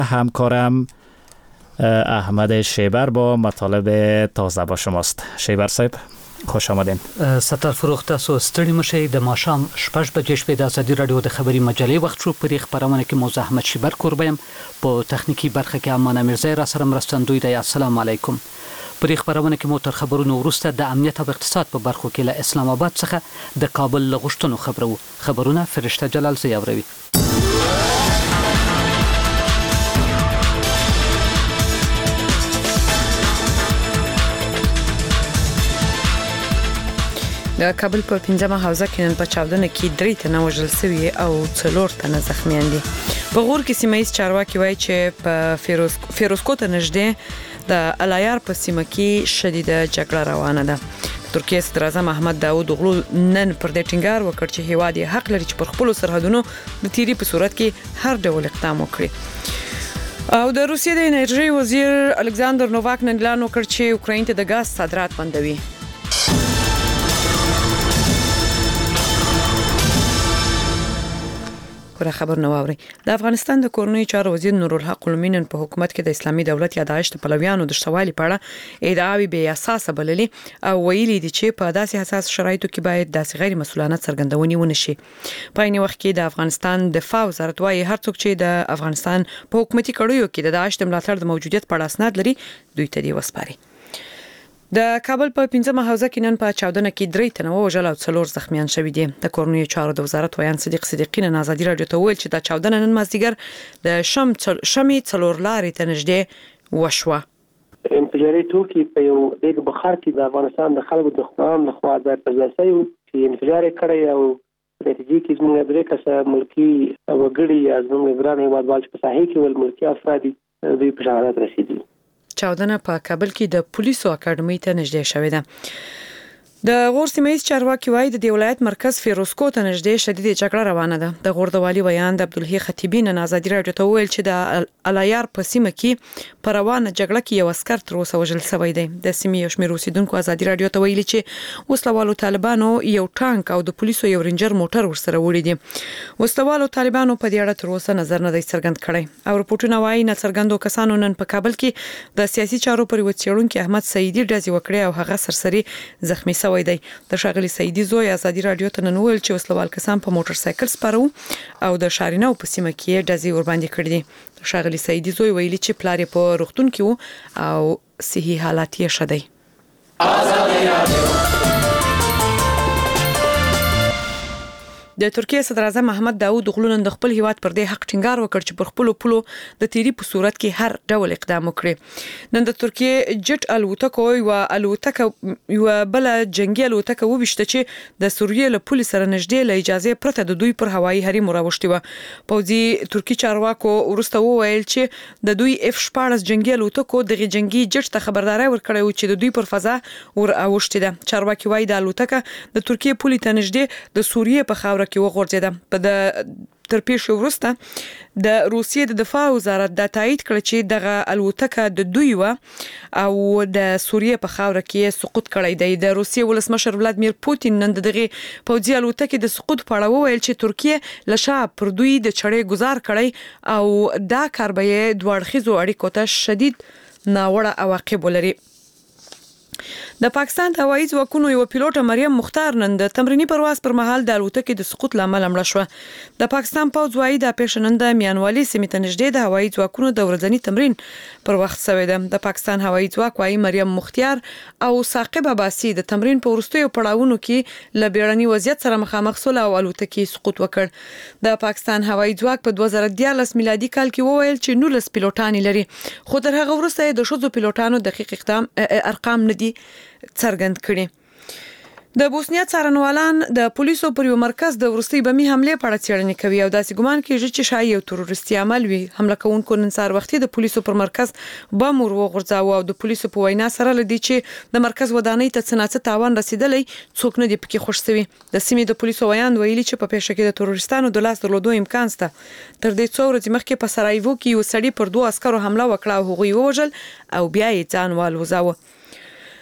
همکارم احمد شیبر با مطالب تازه با شماست. شیبر صاحب خوش آمدین. ستر فروخ تاسو ستړي مشي د ماښام 6 بجې شپې د ازادي رادیو د خبري مجلې وخت شو. په خبرونه کې موضوع احمد شیبر کوربم په تخنیکی برخه کې امانه مرزا را سره مرستندوی دی. السلام علیکم. په خبرونه کې مو تر خبرونو وروسته د امنیت او اقتصاد په برخو کې له اسلام آباد څخه د کابل لغښتنو خبرونه فرشته جلال زیاوروي. د کابل په 15مه حوزه کې نن په چاودنه کې 3 تنه وژل شوي او 4 تنه زخمیان دي. په غور کې سیمایي چارواکي وایي چې په فیروزکوټ نږدې د الایار په سیمه کې شدیده جګړه روانه ده. ترکیه صدر اعظم احمد داوود اوغلو نن پر دې ټینګار وکړ چې هیواد یې حق لري چې پر خپل سرحدونو د تیری په صورت کې هر ډول اقدام وکړي. او د روسیې د انرژي وزیر الکساندر نوواک نن اعلان وکړ چې اوکراین ته د غاز صادرات بندوي. خبر نو اوري. د افغانستان د کورنۍ چارو وزیر نورالحق المینن په حکومت کې د اسلامي دولت یا داعش د پلویانو د شوالي په اړه ادعاوی بې اساسه بللي او ویلي دي چې په داسې حساس شرایطو کې باید داسې غیر مسؤلانه څرګندونې ونشي. په عین وخت کې د افغانستان دفاع وزارت وايي هر څوک چې د افغانستان په حکومتي کړیو کې د داعش د ملاتړ د موجودیت په اړه اسناد لري دوی ته دی وسپاري. د کابل په 15مه حوزه کې نن په چاودنه کې 3 تنه وژل او 4 زخمیان شوي دي. د کورنۍ چارو د وزارت ویان صدیق صدیقی نن ازادي رادیو ته ویل چې د چاودنه نن مازدیګر د شمې 4 لارې ته نږدې وشوه. انفجاري توکي په یو دیګ بخار کې د افغانستان د خلکو د خپلوان د خوا د پرځای چې انفجار کړی او نتیجې کې زموږ درې کسه ملکی وګړي یا زموږ ګران هیوادوال چې په ساحې کې ول ملکی افراد دوی په شهادت رسیدي. چاودنه په کابل کې د پولیسو اکاډمۍ ته نږدې شوې ده. د غور سیمایي چارواکي وايي د ولایت مرکز فیروزکوټ نږدې شدید جګړه روانه ده. د غور د والی ویان د عبدالحی خطیبی نن ازادي رادیو ته ویل چې د الایار په سیمه کې پر روانه جګړه کې یو عسكر تر اوسه وژل شوی دی. د سیمې یو شمېر اوسیدونکو ازادي رادیو ته ویلي چې وسلوالو طالبانو یو ټانک او د پولیسو یو رینجر موټر ورسره وړي دي. وسلوالو طالبانو په دې اړه تر اوسه نظر نه دی څرګند کړی او رپورټونه وايي نه څرګندو کسانو نن په کابل کې د سیاسي چارو پر وڅېړونکو احمد سعیدی ډزې وکړې او هغه سرسری زخمی شوی دی. د شاغلی سعیدی زوی ازادي رادیو ته نن ویل چې وسلوال کسان په موټر سایکل سپارو او د شارینو په سیمه کې ډزې ور باندې کړې دي. شاغلی سعیدی زوی ویلي چې پلار یې په روغتون کې او صحي حالت یې ښه دی. ازادي رادیو د ترکیه صدر اعظم محمد داوود اوغلو نن د خپل هیواد پر دې حق ټینګار وکړ چې پر خپل پلو د تیری په صورت کې هر ډول اقدام وکړي. نن د ترکیه جټ الوتکو یو بل جنگي الوتکه وبشته چې د سوریې له پولیس سره نږدې له اجازه پرته د دوی پر هوایي حریم راوښتي و. پوځي ترکی چارواکو ورسته وویل چې د دوی F-14 جنگي الوتکو د جنگي جټ ته خبرداري ورکړې و چې د دوی پر فضا ور اوښتي ده. چارواکي وایي د الوتکه د ترکیه پولیس ته نږدې د سوریې په خاوره کې وغورځیده. په د تر پیښو وروسته د روسیې د دفاع وزارت د تایید کړ چې دغه الوتکه د دوی و او د سوریې په خاوره کې سقوط کړی دی. د روسیې ولسمشر ولادیمیر پوتین نن دغه پوځي الوتکه د سقوط په اړه وویل چې ترکیه له شا پر دوی د چړې گزار کړی او دا کار به دوه اړخیزو اړیکو ته شدید ناوړه عواقب ولري. د پاکستان هوایي ځواکونو یو پیلوټ مریم مختار نن د تمرینی پرواز پر مهال د الوتکې د سقوط لامل مړه شو. د پاکستان پوځ وايي د پیښنن د میانوالي سیمې ته نږدې د هوایي ځواکونو د ورځنی تمرین پر وخت شوی ده. د پاکستان هوایي ځواک وايي مریم مختار او ثاقب عباسی د تمرین په وروستیو پړاوونو کې له بیړني وضعیت سره مخامخ شول او الوتکې سقوط وکړ. د پاکستان هوایي ځواک په 2014 میلادي کال کې وویل چې 19 پیلوټان لري خو تر هغه وروسته د شوزو پیلوټانو دقیق ارقام نه دي څرګند کړي. د بوسنیا څارنوالان د پولیسو پر یو مرکز د ورستي بمي حمله په اړه څېړنه کوي او داسې ګمان کیږي چې شایي یو تروریستي عمل وي. حمله کوونکو نن سهار وختي د پولیسو پر مرکز بم وغورځاوه او د پولیسو په وینا سره لدی چې د مرکز ودانۍ ته څنګه تاوان رسیدلی څوک نه دی پکې خوش شوی. د سیمې د پولیسو ویان ویلي چې په پیښه کې د تروریستانو د لاس درلودو امکان شته. تر دې څو ورځې مخکې په سرایوو کې یو سړی پر دوه عسکرو حمله وکړه او هغوی ووژل او بیا یې ځان والوزاوه.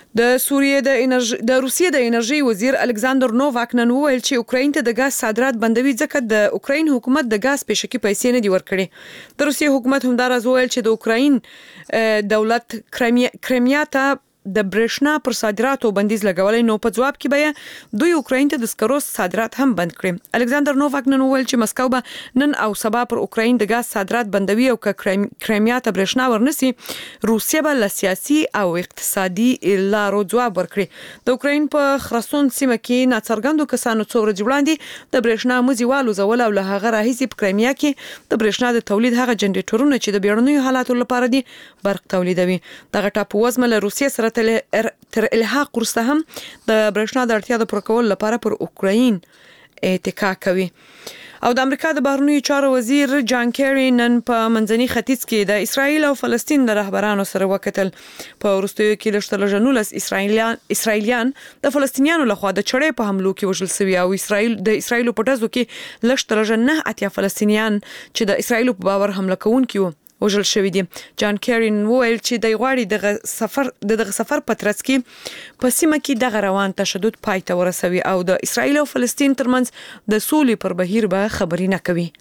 د روسیې د انرژي وزیر الکساندر نوواک نن وویل چې اوکراین ته د غاز صادرات بندوي ځکه د اوکراین حکومت د غاز پېشکي پیسې نه دی ورکړي. د روسیې حکومت همداراز وویل چې د اوکراین دولت کریمیا ته د برېښنا پر صادراتو بندیز لګولای، نو په جواب کې به دوی اوکراین ته د سکرو صادرات هم بند کړي. الکساندر نوواک نن وویل چې مسکو به نن او سبا پر اوکراین د غاز صادرات بندوي او که کریمیا ته برېښنا ورنسي، روسیه به له سیاسي او اقتصادي لارو جواب ورکړي. د اوکراین په خراسان سیمه کې ناڅرګندو کسانو څو ورځې وړاندې د برېښنا مزي والوزول او له هغه راهیسې په کریمیا کې د برېښنا د تولید هغه جنریټورونه چې د بیړنیو حالاتو لپاره دي برق تولیدوي. دغه ټاپووزمه له روسیې سره تر الحاق وروسته هم د برېښنا د اړتیا د پوره کولو لپاره پر اوکراین اتکا کوي. او د امریکا د بهرنیو چارو وزیر جان کیری نن په منځني ختیځ کې د اسرایل او فلسطین د رهبرانو سره وکتل. په وروستیو کې لږ اسرایلیان د فلسطینیانو لخوا د چړې په حملو کې وژل شوي او د اسرایل په ټزو کې لږ 9 فلسطینیان چې د اسرایل په باور حمله کوونکي وو وژل شوی دي. جان کیرین وویل چې د غواړي دغه سفر په ترڅ کې په سیمه کې دغه روان تشدد پای ته ورسوي او د اسرایل او فلسطین ترمنځ د سولې پر بهیر به خبري نه کوي.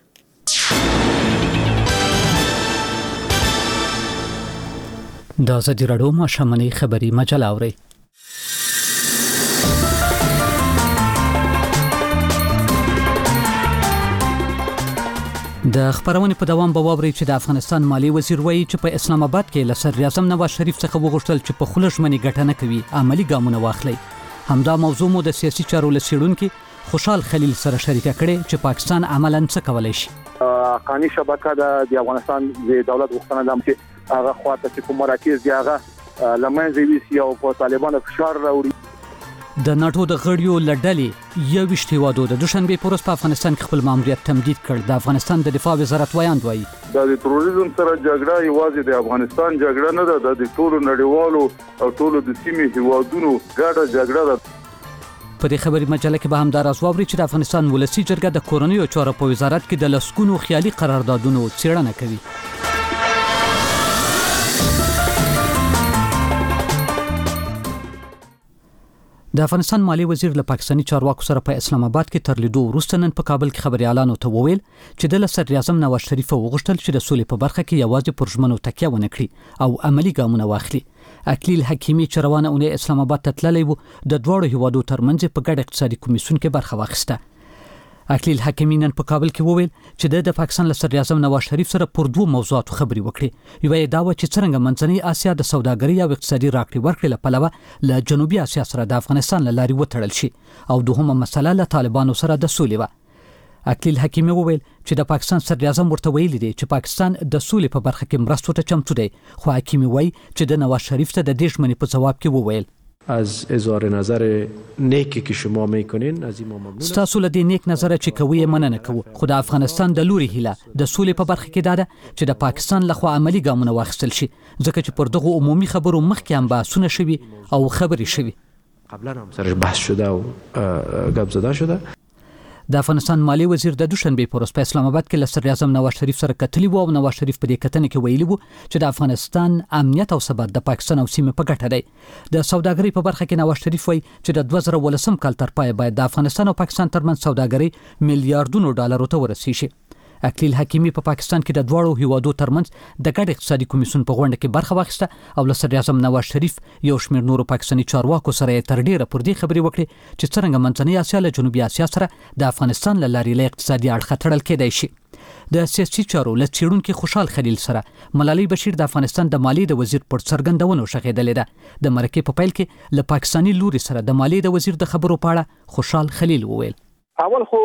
د ازادي راډیو ماښامنۍ خبري مجله اورئ. د خبرونې په دوام به واورئ چې د افغانستان مالی وزیر وایي چې په اسلام آباد کې له صدر اعظم نواز شریف څخه وغوښتل چې په خوله ژمنې ګټه نه کوي، عملی ګامونه واخلي. همدا موضوع مو د سیاسي چارو له څېړونکي خوشحال خلیل سره شریکه کړې چې پاکستان عملاً څه کولی شي. حقاني شبکه د افغانستان د دولت غوښتنه ده چې هغه خواته چې کوم مراکز دی هغه لمنځه ویسي او په طالبانو فشار راوړي. د ناتو د غړیو لړډلې 21 هیوادو د دوشنبه په ورځ په افغانستان کې خپل ماموریت تمدید کړ. د افغانستان د دفاع وزارت وایي د تروریزم سره جګړه یوازې د افغانستان جګړه نه ده، د ټولو نړیوالو او ټولو د سیمې هیوادونو ګډه جګړه ده. په دې خبري مجله کې به هم دا راز واوري چې د افغانستان ولسی جرګه د کورنیو چارو په وزارت کې د لسکونو خیالي قراردادونو څېړنه کوي. د افغانستان مالی وزیر له پاکستاني چارواکو سره په اسلام آباد کې تر لیدو وروسته نن په کابل کې خبريالانو ته وویل چې د صدر اعظم نواز شریف وغوښتل چې د سولې په برخه کې یوازې پر ژمنو تکیه ونه کړي او عملی ګامونه واخلي. اکلیل حکیمی چې روانه اونۍ اسلام آباد ته تللی و د دواړو هیوادو ترمنځ په ګډ اقتصادي کمیسیون کې برخه واخیسته. اکلیل حکیمی نن په کابل کې وویل چې د پاکستان له صدر اعظم نواز شریف سره پر دوه موضوعاتو خبري وکړي. یو یې دا و چې څنګه منځنۍ اسیا د سوداګرۍ او اقتصادي راکړې ورکړې لپاره له جنوبي اسیا سره د افغانستان له لارې وتړل شي او دوهمه مسله له طالبانو سره د سولې و. اکلیل حکیمی وویل چې د پاکستان صدر اعظم ورته ویلي دی چې پاکستان د سولې په برخه کې مرستو ته چمتو دی، خو حکیمی وایي چې د نواز شریف ته د دې ژمنې په جواب کې وویل از اظهار نظر نیکی که شما میکنین از این ما ممنونم. ستاسو له دې نیک نظر چې کوي مننه کوو، خو د افغانستان د لوري هیله د سولې په برخه کې دا ده چې د پاکستان لخوا عملی ګامونه واخیستل شي، ځکه چې پر دغه عمومي خبرو مخکې هم بحثونه شوي او خبرې شوي. قبلا هم سرش بحث شده و گپ زده شده. د افغانستان مالی وزیر د دوشنبه په ورځ په اسلام آباد کې له صدر اعظم نواز شریف سره کتلی و او نواز شریف په دې کتنه کې ویلي و چې د افغانستان امنیت او ثبات د پاکستان او سیمې په ګټه دی. د سوداګرۍ په برخه کې نواز شریف وایي چې د 2018 کال تر پای باید د افغانستان او پاکستان ترمنځ سوداګرۍ میلیارډونو ډالرو ته ورسیږي. اکلیل حکیمی په پاکستان کې د دواړو هیوادو ترمنځ د ګډ اقتصادي کمیسیون په غونډه کې برخه واخیسته او له صدر اعظم نواز شریف یو شمېر نورو پاکستاني چارواکو سره تر ډیره پر دې خبرې وکړې چې څنګه منځنۍ اسیا له جنوبي اسیا سره د افغانستان له لارې له اقتصادي اړخه تړل کېدای شي. د سیاسي چارو له څېړونکي خوشحال خلیل سره ملالۍ بشیر د افغانستان د مالی د وزیر پر څرګندونو شغېدلې ده. د مرکې په پیل کې له پاکستاني لوري سره د مالی د وزیر د خبرو په اړه خوشحال خلیل وویل اول خو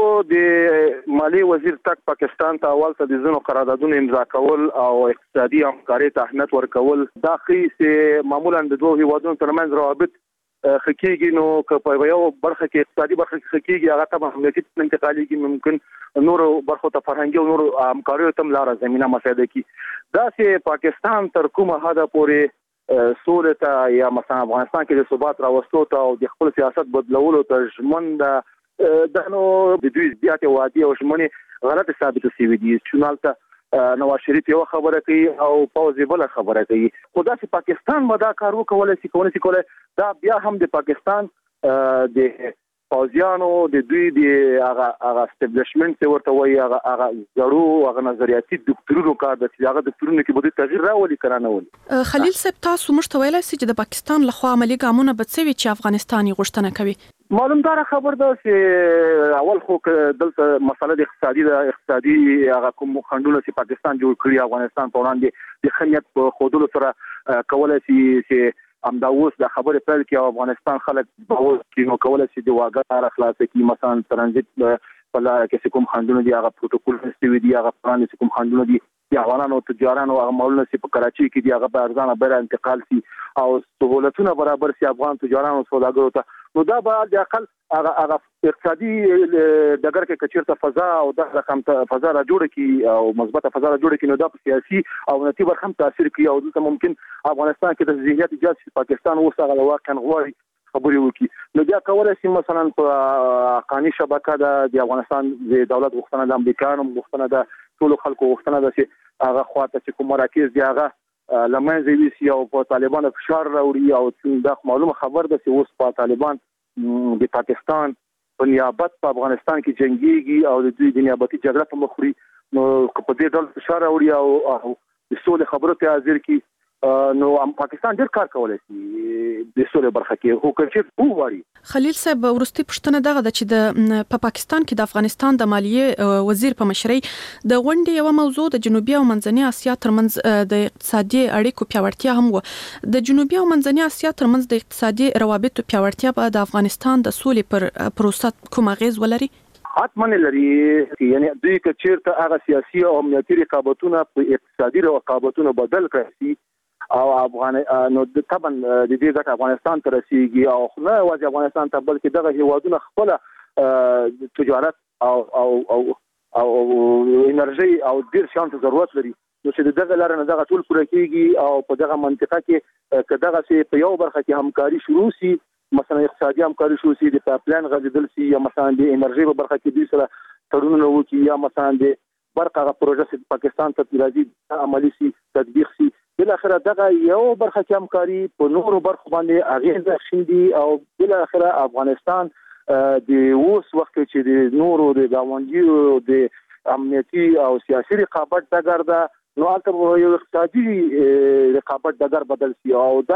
د مالی وزیر تک پاکستان ته اول ته د زنو قراردادونو امضا کول او اقتصادي همکارۍ ته اهمیت ورکول دا خي چې معمولا د دوه هیوادونو ترمنځ روابط خکېږي، نو که په یو برخه کې اقتصادي برخه کې خکېږي هغه ته امنیتي انتقالي کې ممکن نور برخو ته فرهنګي او نور همکاریو ته لاره زمينه مساعده کی. دا چې پاکستان تر کومه حد پورې سولې ته یا مثلا افغانستان کې د ثبات راوستو ته او د خپل سیاست بدلولو ته ژمن ده نو د دوی زیاتې وعدې او ژمنې غلط ثابت شوي دي. چونالته نواز شریف یو خبره کوي او پوز بل خبره کوي. خو دا چې پاکستان مدا کار وکولای شي دا بیا هم د پاکستان د پوزیانو د دوی د هغه اسټابلیشمنت ورته وایي هغه زړو هغه نظریاتي دکتورونو کار د هغه دکتورونو کې بده تغییر راولي کنه ول. خلیل صاحب تاسو موږ ته ویلای شئ چې د پاکستان لخوا عملی ګامونه به څه وي چې افغانستان یې غوښتنه کوي؟ معلومدار خبر ده چې اول خو دلته مسله د اقتصادي هغه کوم خندونه چې پاکستان جوړ کړی افغانستان په وړاندې د خنیت په خودلو سره کولای شي چې امدا اوس د خبرې پیل کې افغانستان خلک به کینو کولای شي د واګار خلاص کی مثلا ترانزیت په لار کې کوم خندونه دی هغه پروتوکول نشي دی هغه پلان چې کوم خندونه دی د افغانانو تجارانو هغه مولونه چې په کراچي کې دی هغه به ارزانه بیر انتقال شي او سہولتونه برابر شي افغان تجارانو سوداګرو ته. نو دا به د اقل هغه اقتصادي دغه کې کچیرته فضا او د رقم فضا را جوړه کی او مثبت فضا را جوړه کی نو دا سیاسي او نتی برخم تاثیر کوي او دلته ممکن افغانستان کې د ذهنیت ایجاد شي پاکستان اوسه واقعا غواړي خبرې وکړي. نو بیا کولای شي مثلا په قانوني شبکه د افغانستان د دولت غوښتنه د امریکایانو غوښتنه د ټول خلکو غوښتنه ده چې هغه خواته چې کوم مراکز دی هغه لمنځه ویسي او په طالبان فشار راوړي او دا معلومه خبر ده چې اوس په طالبان د پاکستان په نیابت په افغانستان کې جنگيږي او د دوی د نیابتي جګړه په مخ وړي. نو په دې ډول فشار راوړي او د سولې خبرو ته حاضر کی نو پاکستان ډېر کار کولای شي د سولې برخه کې هو کچې ووري. خلیل صاحب ورستي پښتنه دغه د چې په پاکستان کې د افغانستان د مالیه وزیر په مشرۍ د غونډې یو موضوع د جنوبي او منځنۍ اسیا ترمنځ د اقتصادي اړیکو پیاوړتیا هم و. د جنوبي او منځنۍ اسیا ترمنځ د اقتصادي روابطو پیاوړتیا به د افغانستان د سولې پر پروسه کوم اغیز ولري؟ حتما لري. یعنی دوی کچیرته هغه سیاسي او امنیتي رقابتونه په اقتصادي رقابتونو بدل کړي او افغان نو طبعا د دې ځکه افغانستان ته رسیدي او نه واځي افغانستان ته بلکې دغه هیوادونه خپل تجارت او انرژي او ډیر شان ته ضرورت لري. نو چې دغه لار نه دغه ټول پوره کیږي او په دغه منطقه کې کداغه سي په یو برخه کې همکاري شروع سي مثلا اقتصادي همکاري شروع سي د پلان غځدل سي یا مثلا د انرژي په برخه کې د سره تړونونه وکړي یا مثلا د برخه پروژه چې پاکستان ته راځي عملی سي تطبیق سي بل اخره دغه یو برخه کې همکاري په نورو برخو باندې اغیزه شیندي او بل اخره افغانستان د اوس وخت چې د نورو د گاونډیو د امنیتي او سیاسي رقابت دګر ده نو البته یو اقتصادي رقابت دګر بدل شي او دا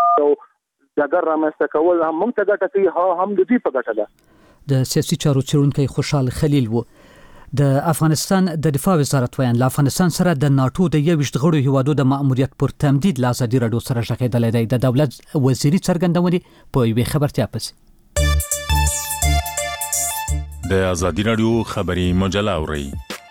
دګر رامنځته کول هم موږ ته ګټه کوي هم د دې په ګټه ده. د سیاسي چارو څېړونکی خوشحال خلیل و. د افغانستان د دفاع وزارت ویان له افغانستان سره د ناتو د 21 غړو هیوادو د مأموریت پر تمدید له ازادي راډیو سره شریکېدل دی. د دولت وزیري څرګندونې په یوې خبرتیا پسې د ازادي راډیو خبري مجله اوري.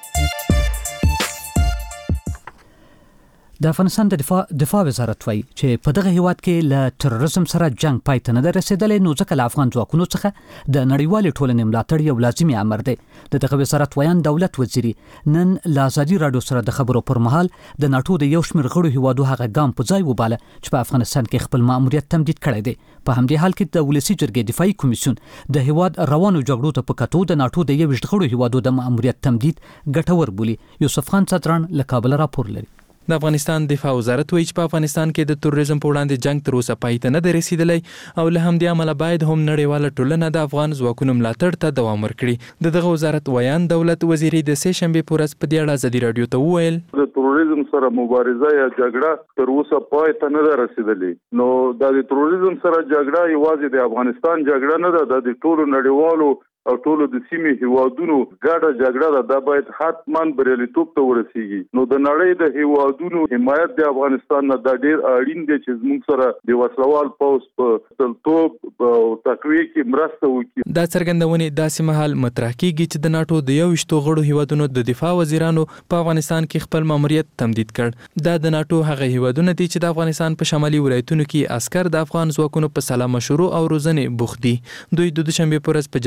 د افغانستان د دفاع وزارت وایي چې په دغه هیواد کې له تروریزم سره جنگ پای ته نه رسیدلی نو ځکه له افغان ځواکونو څخه د نړیوالې ټولنې ملاتړ یو لازمي امر دی. دغه وزارت ویان دولت وزیري نن له ازادي راډیو سره د خبرو پر مهال د ناتو د یو شمېر غړو هیوادو هغه ګام په ځای وباله چې په افغانستان کې خپل مأموریت تمدید کړی دی. په همدې حال کې د ولسی جرګې دفاعي کمیسیون د هیواد روانو جګړو ته په کتو د ناتو د 21 غړو هیوادو د مأموریت تمدید ګټور بولي. یوسف خان صدران له کابل راپور لري. د افغانستان دفاع وزارت وایي چې په افغانستان کې د تروریزم په وړاندې جنگ تر اوسه پای ته نه رسیدلی او له همدې امله باید هم نړیواله ټولنه د افغان ځواکونو ملاتړ ته دوام ورکړي. دغه وزارت ویان دولت وزیري د سه شنبې په ورځ په دې اړه ازادي راډیو ته وویل د تروریزم سره مبارزه یا جګړه تر اوسه پای ته نه رسیدلی. نو د تروریزم سره جګړه یوازې د افغانستان جګړه نه ده، د ټولو نړیوالو او ټولو د سیمې هیوادونو ګډه جګړه ده. دا باید حتماً بریالیتوب ته ورسیږي. نو د نړۍ د هیوادونو حمایت د افغانستان نه دا ډیر اړین دی چې زموږ سره د وسلوال پوځ په تلتوب او تقویه کې مرسته وکړي. دا څرګندونې داسې مهال مطرح کیږي چې د ناتو د 21 غړو هیوادونو د دفاع وزیرانو په افغانستان کې خپل ماموریت تمدید کړ. دا د ناتو هغه هیوادونه دي چې د افغانستان په شمالي ولایتونو کې عسكر د افغان ځواکونو په سلا مشروع او روزنې بوخت دي. دوی د دوشنبه پر ورځ په جرمني کې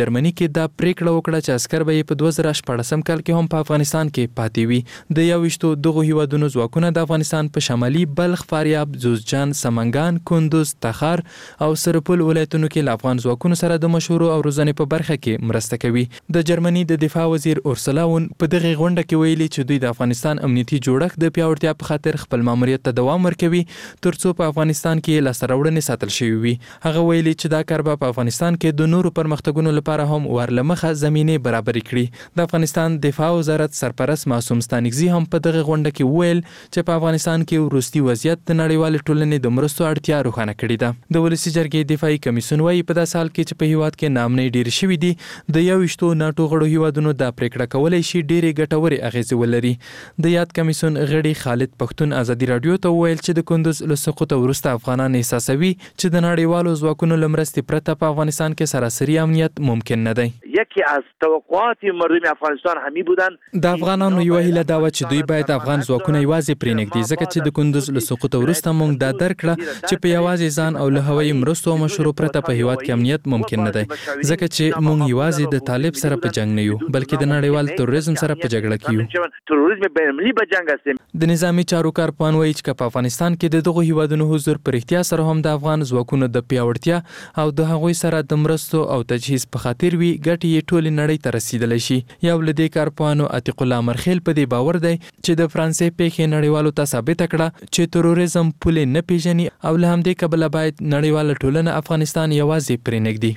دا پریکړه وکړه چې عسكر به په 2014 کال کې هم په افغانستان کې پاتې وي. د 21 دغه هیوادونو ځواکونه د افغانستان په شمالي بلخ، فاریاب، جوزجان، سمنګان، کندوز، تخار او سرپل ولایتونو کې له افغان ځواکونو سره د مشورو او روزنې په برخه کې مرسته کوي. د جرمني د دفاع وزیر اورسلا وون په دغه غونډه کې ویلي چې دوی د افغانستان امنیتي جوړښت د پیاوړتیا په خاطر خپل ماموریت ته دوام ورکوي ترڅو په افغانستان کې لاسته راوړنې ساتل شوي وي. هغه ویلي چې دا کار به په افغانستان کې د نورو پرمختګونو لپاره هم ورلمخه زمینه برابرې کړي. د افغانستان دفاع وزارت سرپرست معصوم ستانکزي هم په دغه غونډه کې ویل چې په افغانستان کې وروستي وضعیت د نړیوال ټولنې د مرستو اړتیا روښانه کړې ده. د ولسی جرګې دفاعي کمیسیون وايي په داسې حال کې چې په هیواد کې نامنۍ ډېر شوي دي د 21 ناتو غړو هیوادونو دا پریکړه کولای شي ډېرې ګټورې اغیزې ولري. د یاد کمیسیون غړي خالد پښتون ازادي رادیو ته ویل چې د کندوز له سقوط وروسته افغانان احساسوي چې د نړیوالو ځواکونو له مرستې پرته په افغانستان کې سراسري امنیت ممکن نه دی. یکی از توقعات مردم افغانستان همین بودن. د افغانانو یو هیله دا و چې دوی باید افغان ځواکونه یوازې پرېنږدي ځکه چې د کندوز له سقوط وروسته موږ دا درک کړه چې په یوازې ځان او له هوایي مرستو او مشورو پرته په هیواد کې امنیت ممکن نه دی ځکه چې موږ یوازې د طالب سره په جنگ نه یو بلکې د نړیوال تروریزم سره په جګړه کې یو. تروریزم بین‌المللي په جنگ است. د نظامی چارو کارپوهان وایي چې په افغانستان کې د دغه هیوادونو حضور پر اړتیا سره هم د افغان ځواکونو د پیاوړتیا او د هغوی سره د مرستو او تجهیز په خاطر وي ګټې یې ټولې نړۍ ته رسیدلی شي. یو له دې کارپوهانو عتیق الله مرخیل په دې باور دی چې د فرانسې پیښې نړیوالو ته ثابته کړه چې تروریزم پولې نه پیژني او له همدې کبله باید نړیواله ټولنه افغانستان یوازې پرېنږدي.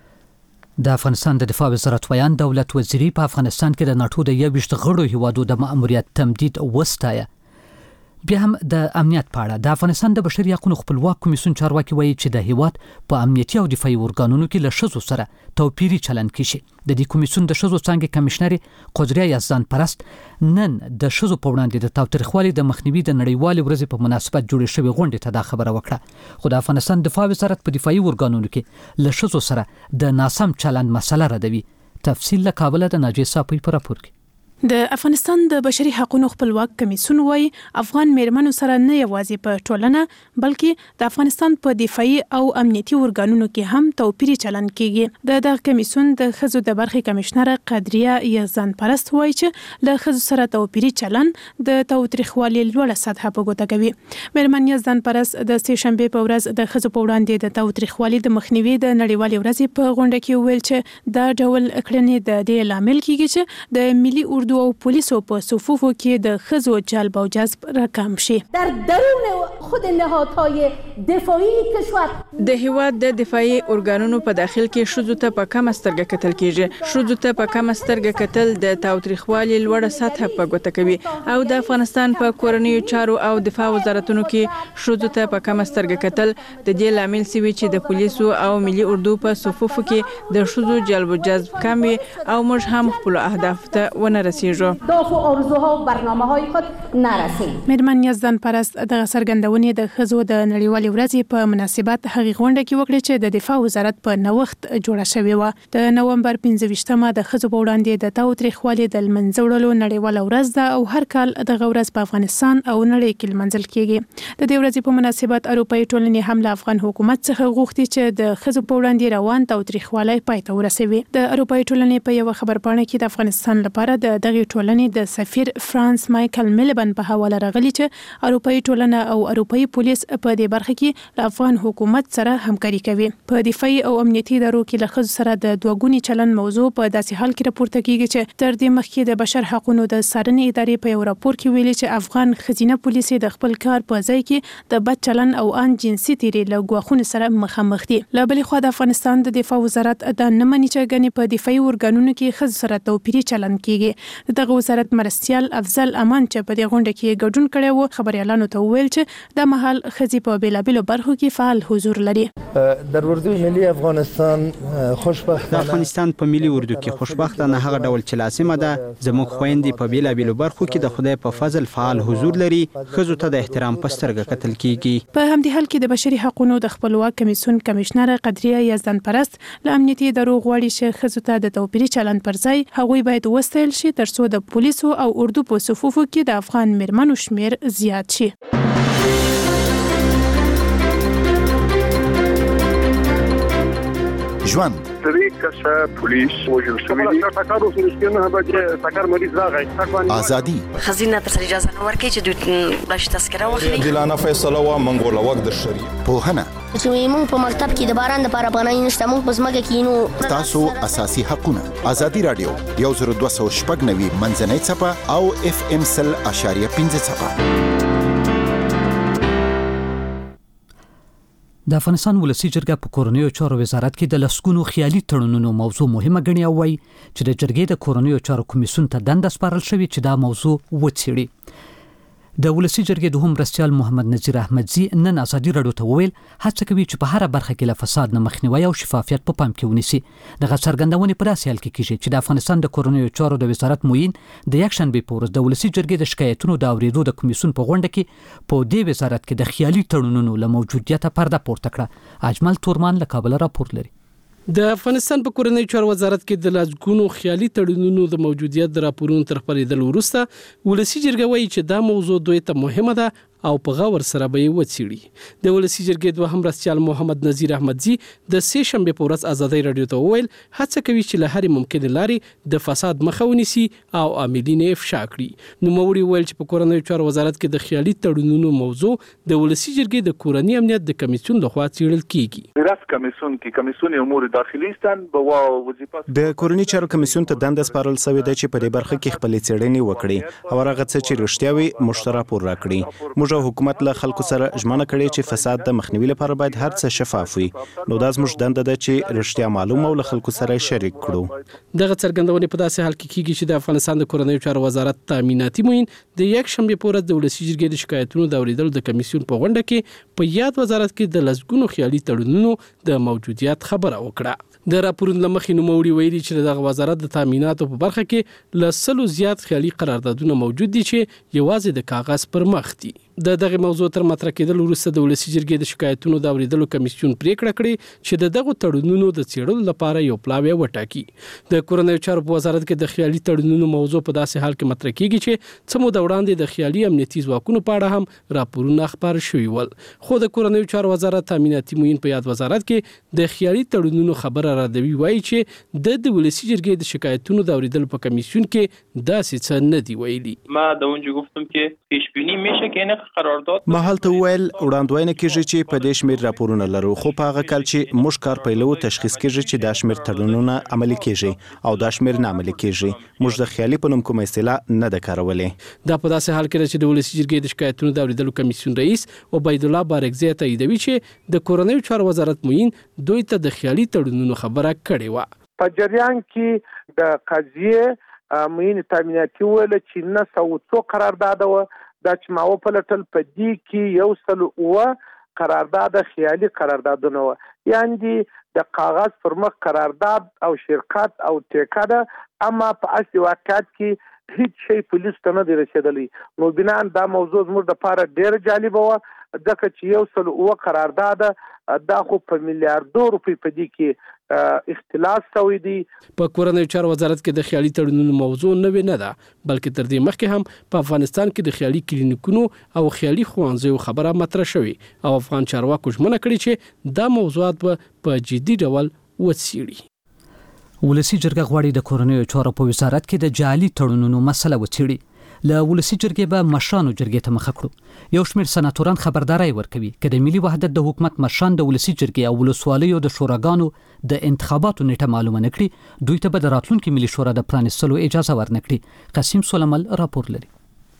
د افغانستان د دفاع وزارت ویان دولت وزیری په افغانستان کې د ناتو د 21 غړو هیوادو د مأموریت تمدید وستایه. بیا هم د امنیت په اړه د افغانستان د بشري حقوقو خپلواک کمیسیون چارواکي وایي چې د هیواد په امنیتي او دفاعي ارګانونو کې له ښځو سره توپیري چلند کیږي. د دې کمیسیون د ښځو څانګې کمشنر قدریا یزدان پرست نن د ښځو په وړاندې د تاوتریخوالي د مخنیوي د نړیوالې ورځې په مناسبت جوړې شوې غونډې ته دا خبره وکړه. خو د افغانستان دفاع وزارت په دفاعي ارګانونو کې له ښځو سره د ناسم چلند مسله ردوي. تفصیل له کابل د ناجیه صافی په راپور کې. د افغانستان د بشري حقوقو خپلواک کمیسیون وايي افغان میرمنو سره نه یوازې په ټولنه بلکې د افغانستان په دفاعي او امنیتي ارګانونو کې هم توپیري چلند کیږي. دغه کمیسیون د ښځو د برخې کمشنر قدریا یزدان پرست وايي چې له ښځو سره توپیري چلند د تاوتریخوالي لوړه سطح په ګوته کوي. میرمن یزدان پرست د سه شنبه په ورځ د ښځو په وړاندې د تاوتریخوالي د مخنیوي د نړیوالې ورځې په غونډه کې ویل چې دا ډول کړنې د دې لامل کیږي چې د ملي اردو او پولیسو په صفوفو کې د ښځو جلب او جذب راکم شي. در درون خود نهادهای دفاعی کشور د هیواد د دفاعي ارګانونو په داخل کې ښځو ته په کم سترګه کتل کیږي. ښځو ته په کم سترګه کتل د تاوتریخوالي لوړه سطح په ګوته کوي او د افغانستان په کورنیو چارو او دفاع وزارتونو کې ښځو ته په کم سترګه کتل د دې لامل سوي چې د پولیسو او ملي اردو په صفوفو کې د ښځو جلب او جذب کم وي او موږ هم خپل اهداف ته ونه رسیږو. دافع آرزوها و برنامه‌های خود نرسیم. میرمن یزدان پرست د څرګندونې د ښځو د نړیوالې ورځې په مناسبت هغې غونډه کې وکړه چې د دفاع وزارت په نوښت جوړه شوې وه. د نومبر 15مه د ښځو په وړاندې د تاوتریخوالي د لمنځه وړلو نړیواله ورځ ده او هر کال دغه ورځ په افغانستان او نړۍ کې لمانځل کیږي. د دې ورځې په مناسبت اروپایي ټولنې هم له افغان حکومت څخه غوښتي چې د ښځو په وړاندې روان تاوتریخوالي پای ته ورسوي. د اروپایي ټولنې په یو خبرپاڼه کې د افغانستان لپاره د دغه ټولنې د سفیر فرانس مایکل میلبن په حواله راغلی چې اروپایي ټولنه او اروپایي پولیس په دې برخه کې له افغان حکومت سره همکاري کوي. په دفاعي او امنیتي ادارو کې له ښځو سره د دوګوني چلند موضوع په داسې حال کې راپورته کیږي چې تر دې مخکې د بشر حقوقو د څارنې ادارې په یو راپور کې ویلي چې افغان ښځینه پولیس د خپل کار په ځای کې د بد چلند او ان جنسي تیري له ګواښونو سره مخامخ دي. له بلې خوا د افغانستان د دفاع وزارت دا نه مني چې ګنې په دفاعي ارګانونو کې ښځو سره توپیري چلند کیږي. دغه وزارت مرستیال افضل امان چې په دې غونډه کې ګډون کړی و خبريالانو ته وویل چې د مهال ښځې په بیلابیلو برخو کې فعال حضور لري. در اردو ملي افغانستان خوشبختانه د افغانستان په ملي اردو کې خوشبختانه هغه ډول چې لازمه ده زموږ خويندې په بیلابیلو برخو کې د خدای په فضل فعال حضور لري. ښځو ته د احترام په سترګه کتل کیږي. په همدې حال کې د بشري حقوقو د خپلواک کمیسیون کمشنر قدریا یزدان پرست له امنیتي ادارو غواړي چې ښځو ته د توپیري چلند پر ځای هغوی باید وستایل شي ترڅو د پولیسو او اردو په صفوفو کې د افغان میرمنو شمیر زیات شي. ژوند 23 کسه پولیس وژل شوي دي. ټکر وسو نه به ټکر مریض راغی. ازادي خزینه تر اجازه نه ورکړي چې دوی بلش تذکره واخلي. دلانه فیصله وا منګول وخت د شری په هنه چې موږ په مکتب کې د باران د لپاره پناه نشته، موږ په ځمکه کې نو تاسو اساسي حقونه. ازادي رادیو 1290 منځنۍ چپه او FM 100.5 چپه. د افغانستان ولسی جرګه په کورنیو چارو وزارت کې د لسګونو خیالي تړونونو موضوع مهمه ګڼي او وايي چې د جرګې د کورنیو چارو کمیسیون ته دنده سپارل شوې چې دا موضوع وڅېړي. د ولسی جرګې دوهم مرستیال محمد نذیر احمدزي نن ازادي رادیو ته وویل هڅه کوي چې په هر برخه کې له فساد نه مخنیوي او شفافیت په پام کې ونیسي. دغه څرګندونې په داسې حال کې کیږي چې د افغانستان د کورنیو چارو د وزارت معین د یکشنبه په ورځ د ولسی جرګې د شکایتونو د اوریدو د کمیسیون په غونډه کې په دې وزارت کې د خیالي تړونونو له موجودیت پرده پورته کړه. اجمل تورمان له کابل راپور لري. د افغانستان په کورنیو چارو وزارت کې د لسګونو خیالي تړونونو د موجودیت د راپورونو تر خپرېدل وروسته ولسی جرګه وایي چې دا موضوع دوی ته مهمه ده او په غور سره به یې وڅېړي. د ولسی جرګې دوهم مرستیال محمد نذیر احمدزي د سې شنبې په ورځ ازادي رادیو ته وویل هڅه کوي چې له هرې ممکنې لارې د فساد مخه ونیسي او عاملین یې افشا کړي. نوموړي وویل چې په کورنیو چارو وزارت کې د خیالي تړونونو موضوع د ولسی جرګې د کورنی امنیت د کمیسیون لخوا څېړل کیږي. راس کمیسیون کې کمیسیون امور داخلي ستان به وظیفه د کورنی چارو کمیسیون ته دنده سپارل شوې ده چې په دې برخه کې خپل څېړنې وکړي او هغه څه چې رښتیا وي مشترک راپور راکړي. موږ حکومت له خلکو سره ژمنه کړې چې فساد د مخنیوي لپاره باید هر څه شفاف وي. نو دا زموږ دنده ده چې رښتیا معلومه او له خلکو سره شریک کړو. دغه څرګندونې په داسې حال کې کیږي چې د افغانستان د کورنیو چارو وزارت تامیناتي معین د یکشنبې په ورځ د ولسی جرګې د شکایتونو د اوریدلو د کمیسیون په غونډه کې په یاد وزارت کې د لسګونو خیالي تړونونو د موجودیت خبره وکړه. د راپورونو لمخې نوموړي ویلي چې دغه وزارت د تامیناتو په برخه کې له 100 زیات خیالي قراردادونه موجود دي چې یوازې د کاغذ پر مخ دي. د دغه موضوع تر مطرح کېدل وروسته د ولسی جرګې د شکایتونو د اوریدلو کمیسیون پریکړه کړې چې د دغه تړونونو د څېړلو لپاره یو پلاوی وټاکي. د کورنیو چارو په وزارت کې د خیالي تړونونو موضوع په داسې حال کې مطرح کیږي چې څه موده وړاندې د خیالي امنیتي ځواکونو په اړه هم راپورونه خبر شوي ول. خو د کورنیو چارو وزارت تامیناتي معین په یاد وزارت کې د خیالي تړونونو خبره راډوي وایي چې د ولسی جرګې د شکایتونو د اوریدلو په کمیسیون کې داسې څه نه دی ویلي. ما د اونجا گفتم که پیش بینی میشه که این قرارداد ما هلته ویل وړاندوینه کیږي چې په دې شمیر راپورونه لرو، خو په هغه کال چې موږ کار پیلو تشخیص کیږي چې دا شمیر تړونونه عملي کیږي او دا شمیر نه عملي کیږي. موږ د خیالي په نوم کومه اصطلاح نه ده کارولې. دا په داسې حال کې چې د ولسی جرګې د شکایتونو د اوریدلو کمیسیون رئیس عبید الله بارکزی تاییدوي چې د کورنیو چارو وزارت معین دوی ته د خیالي تړونونو خبره کړې و. په جریان کې د قضیه معین تامیناتي ویل چې 900 قرارداد و دا چې ما وپلټل په دې کې 100 قرارداد خیالي قراردادونه و، یعنی د کاغذ پر مخ قرارداد او شرکت او ټیکه ده، اما په اصلي واقعیت کې هیڅ شی پولیس ته نه دی رسیدلی. نو بنان دا موضوع زموږ لپاره ډېر جالب و ځکه چې 100 قرارداد دا خو په میلیارډو روپۍ په دې کې اختلاس شوی دی. په کورنیو چارو وزارت کې د خیالي تړونونو موضوع نوې نه ده، بلکې تر دې مخکې هم په افغانستان کې د خیالي کلینیکونو او خیالي ښوونځیو خبره مطرح شوې او افغان چارواکو ژمنه کړې چې دا موضوعات په جدي ډول وڅېړي. ولسی جرګه غواړي د کورنیو چارو په وزارت کې د جعلي تړونونو مسله وڅېړي. له ولسی جرګې به مشرانو جرګې ته مخه کړو. یو شمېر سناتوران خبرداري ورکوي که د ملي وحدت د حکومت مشران د ولسی جرګې او ولسوالیو د شوراګانو د انتخاباتو نیټه معلومه نه کړي، دوی ته به د راتلونکي ملي شورا د پرانیستلو اجازه ورنه کړي. قاسم سلیمل راپور لري.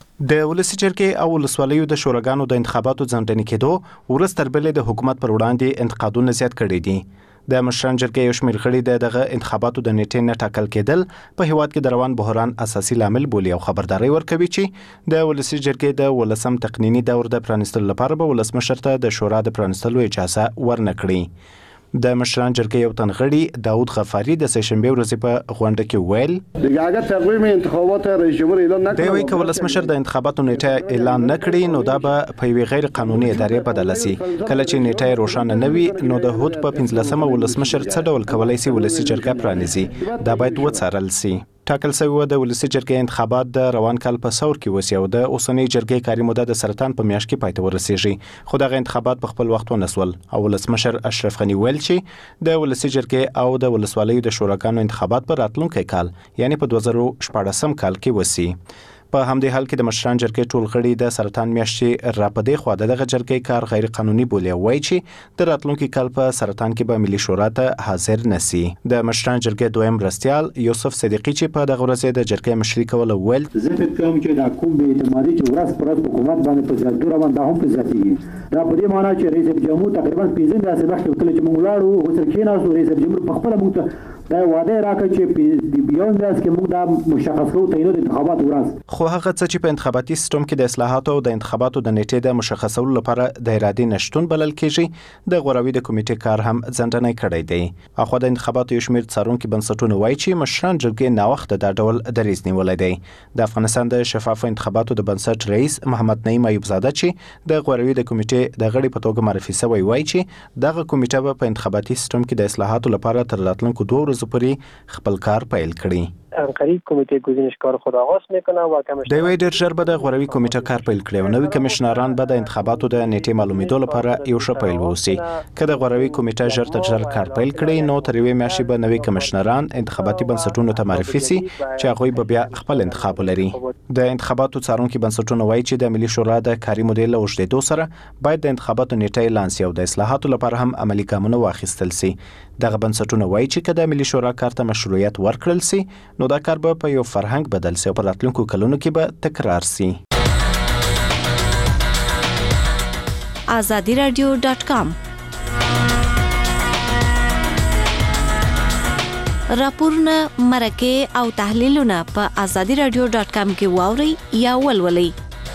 د ولسی جرګې او ولسوالیو د شوراګانو د انتخاباتو ځنډنې کېدو ورسته تر بلې د حکومت پر وړاندې انتقادونه زیات کړي دي. د مشران جرګې یو شمېر غړي دغه انتخاباتو د نیټې نه ټاکل کېدل په هیواد کې د روان بحران اساسي لامل بولي او خبرداري ورکوي چې د ولسی جرګې د ولسم تقنینی دور د پرانیستلو لپاره به ولسمشر ته د شورا د پرانیستلو اجازه ورنه کړي. د مشران جرګې یو تنغړي داود غفاری د سهشنبه ورځ په غونډه کې ویل اگر تقویم انتخابات رئیس جمهور اعلان نکړي، دوی که ولسمشر د انتخاباتو نیټه اعلان نکړي نو دا به په یوه غیر قانوني ادارې بدل شي. کله چې نیټه روښانه نه وي نو د هوت په 15مه ولسمشر څه ډول کولای شي ولسی جرګه پرانیزي، دا باید وڅارل شي. ټاکل شوی د ولسی جرګې انتخابات د روان کال په ثور کې وسی او د اوسنۍ جرګې کاري موده د سرطان په میاشت کې پای ته ورسیږي خو دغه انتخابات په خپل وخت ونسول او ولسمشر اشرف غنی ویل چې د ولسی جرګې او د ولسوالیو د شوراګانو انتخابات په راتلونکي کال یعنی په 2014 کال کې وسی په همدې حال کې د مشران جرګې ټول غړي د سرطان میاشتې راپدې خو دغه جرګې کار غیر قانوني بولی وای چې د راتلونکي کال په سرطان کې به ملي شورا ته حاضر نسی د مشران جرګې دویم رستيال یوسف صدیقی چې په دغه ورځ د جرګې مشري کول ویل زه فکر کوم چې دا کوم به اعتمادي چې ورځ پر ورځ حکومت باندې په زیاتو روان دا هم په زیاتېږي دا په دې معنی چې رئیس جمهور تقریبا 15 داسې وخت وکړي چې موږ لاړو غوښتل کېناستو رئیس جمهور په خپل موږ دا وعده راکړ چې د بیان داس کې موږ دا مشخص کوو تعین د انتخابات ورځ خو هغه څه چې په انتخاباتي سیستم کې د اصلاحاتو او د انتخاباتو د نیټې د مشخصولو لپاره د ارادي نشټون بلل کېږي د غوراوي د کمیټې کار هم ځنډنۍ کړی دی اخو د انتخاباتو یو شمېر څارونکو بنسټونو وایي چې مشران جرګې ناوخته د ډول دریځ نیولای دی د افغانستان د شفاف انتخاباتو د بنسټ رئیس محمد نعیم ایوب زاده چې د غوراوي د کمیټې د غړي په توګه معرفي شوی وایي چې دغه کمیټه په انتخاباتي سیستم کې د اصلاحاتو لپاره تر راتلونکو 2 ورځې پورې خپل کار پیل کړي قریب کمیته گزینشکار خود آغاز میکنه و کمیشنر د وی ډیر ژر به د غوراوي کمیټه کار پیل کړي او نوي کمشنران به د انتخاباتو د نیټې معلومېدو لپاره یو ښه پیل ووسی که د غوراوي کمیټه ژر تر ژره کار پیل کړي نو تر یوې میاشتې به نوي کمشنران انتخاباتي بنسټونو ته معرفي سي چې هغوی به بیا خپل انتخاب ولري د انتخاباتو څارونکو بنسټونو وایي چې د ملي شورا د کاري موډل له اوږدېدو سره باید د انتخاباتو نیټه اعلان سي او د اصلاحاتو لپاره هم عملي ګامونه واخیستل سي دغه بنسټونه وایي چې که د ملي شورا کار ته مشروعیت ورکړل سي نو دا کار به په یو فرهنګ بدل سي او په راتلونکو کلونو کې به تکرار سي azadiradio.com راپورونه مرکه او تحلیلونه په azadiradio.com کې واوري یا ولولئ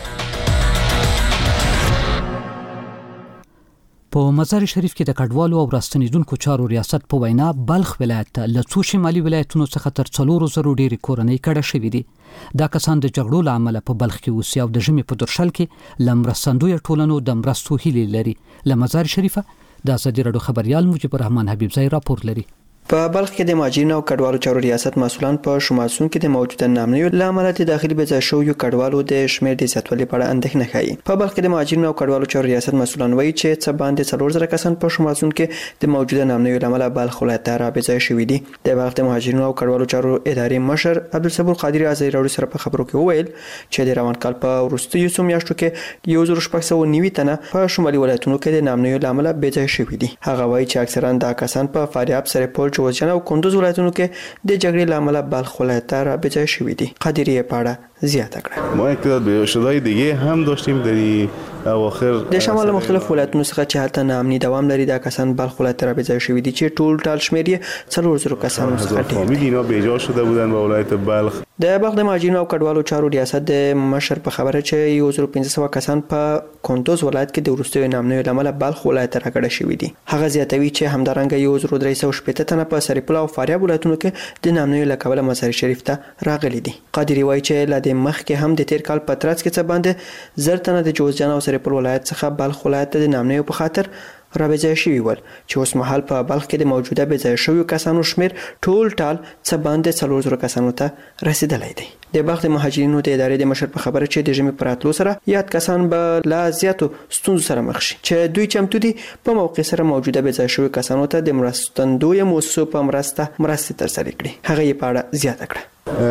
په مزار شریف کې د کډوالو او راستنیدونکو چارو ریاست په وینا بلخ ولایت له څو شمالي ولایتونو څخه تر 400 ډېری کورنۍ کډه شوې دي دا کسان د جګړو له امله په بلخ کې اوسي او د ژمي په درشل کې لمرستندوی ټولنو د مرستو هیلې لري له مزار شریفه د ازادي رادیو خبريال مجيب الرحمن حبیب زئی راپور لري په بلخ کې د مهاجرینو او کډوالو چارو ریاست مسؤلان په شمالسون کې د موجوده نامنیو لامل د داخلي بځای شویو کډوالو د شمېر د زیاتوالي په اړه اندېښنه کوي په بلخ کې د مهاجرینو او کډوالو چارو ریاست مسؤلان وایي چې څه باندې 4000 کسان په شمالسون کې د موجوده نامنیو لامل بلخ ولایت ته راځي شوی دي د بلخ د مهاجرینو او کډوالو چارو ادارې مشر عبدالصبور قادری ازای راوړي سره په خبرو کې وویل چې د روان کال په وروستیو څو میاشتو کې 1690 تنه په شمالي ولایتونو کې د نامنیو لامل بځای شوی دي هغه وایي چې اکثرا دا کسان په فاریاب سرپل جوزجان او کندوز ولایتونو کې د جګړې لامل بلخ ولایت ته راځي شوی دي قادری په اړه زیاته کړه ما اقتدار به شدای دیگه هم داشتیم در اواخر د شمال مختلف ولایتونو څخه چې هلته نامني دوام لري دا کسان بلخ ولایت ته راځي شوی دي چې ټول ټال شمیر یې 400 کسان څخه دي فامیل اینا بیجا شده بودن به ولایت بلخ د بلخ د مهاجرینو او کډوالو چارو ریاست د مشر په خبره چې 1500 کسان په کندوز ولایت کې د وروستیو نامنیو لامل بلخ ولایت ته راځي شوی دي هغه زیاتوي چې همدارنګه 1380 تنه په سرپل او فاریاب ولایتونو کې د نامنیو لکبل مزار شریف ته راغلي دي قادری وایي چې ل مخ کې هم د تیر کال په ترڅ کې څه باندې زرتنه د جوزجان او سرپل ولایت څخه بلخ ولایت ته د نامنیو په خاطر راځي شوی ول چې اوس مهال په بلخ کې د موجوده بځای شوی کسانو شمیر ټول ټال څه باندې 400 کسانو ته رسیدلی دی د بلخ د مهاجرینو د ادارې د مشر په خبره چې د ژمي پراتلو سره یاد کسان به لا زیاتو ستونزو سره مخ شي چې دوی چمتو دي په موقع سره موجوده بځای شوی کسانو ته د مرستندوی موسسو په مرسته ترسره کړي هغه یې په اړه زیاته کړه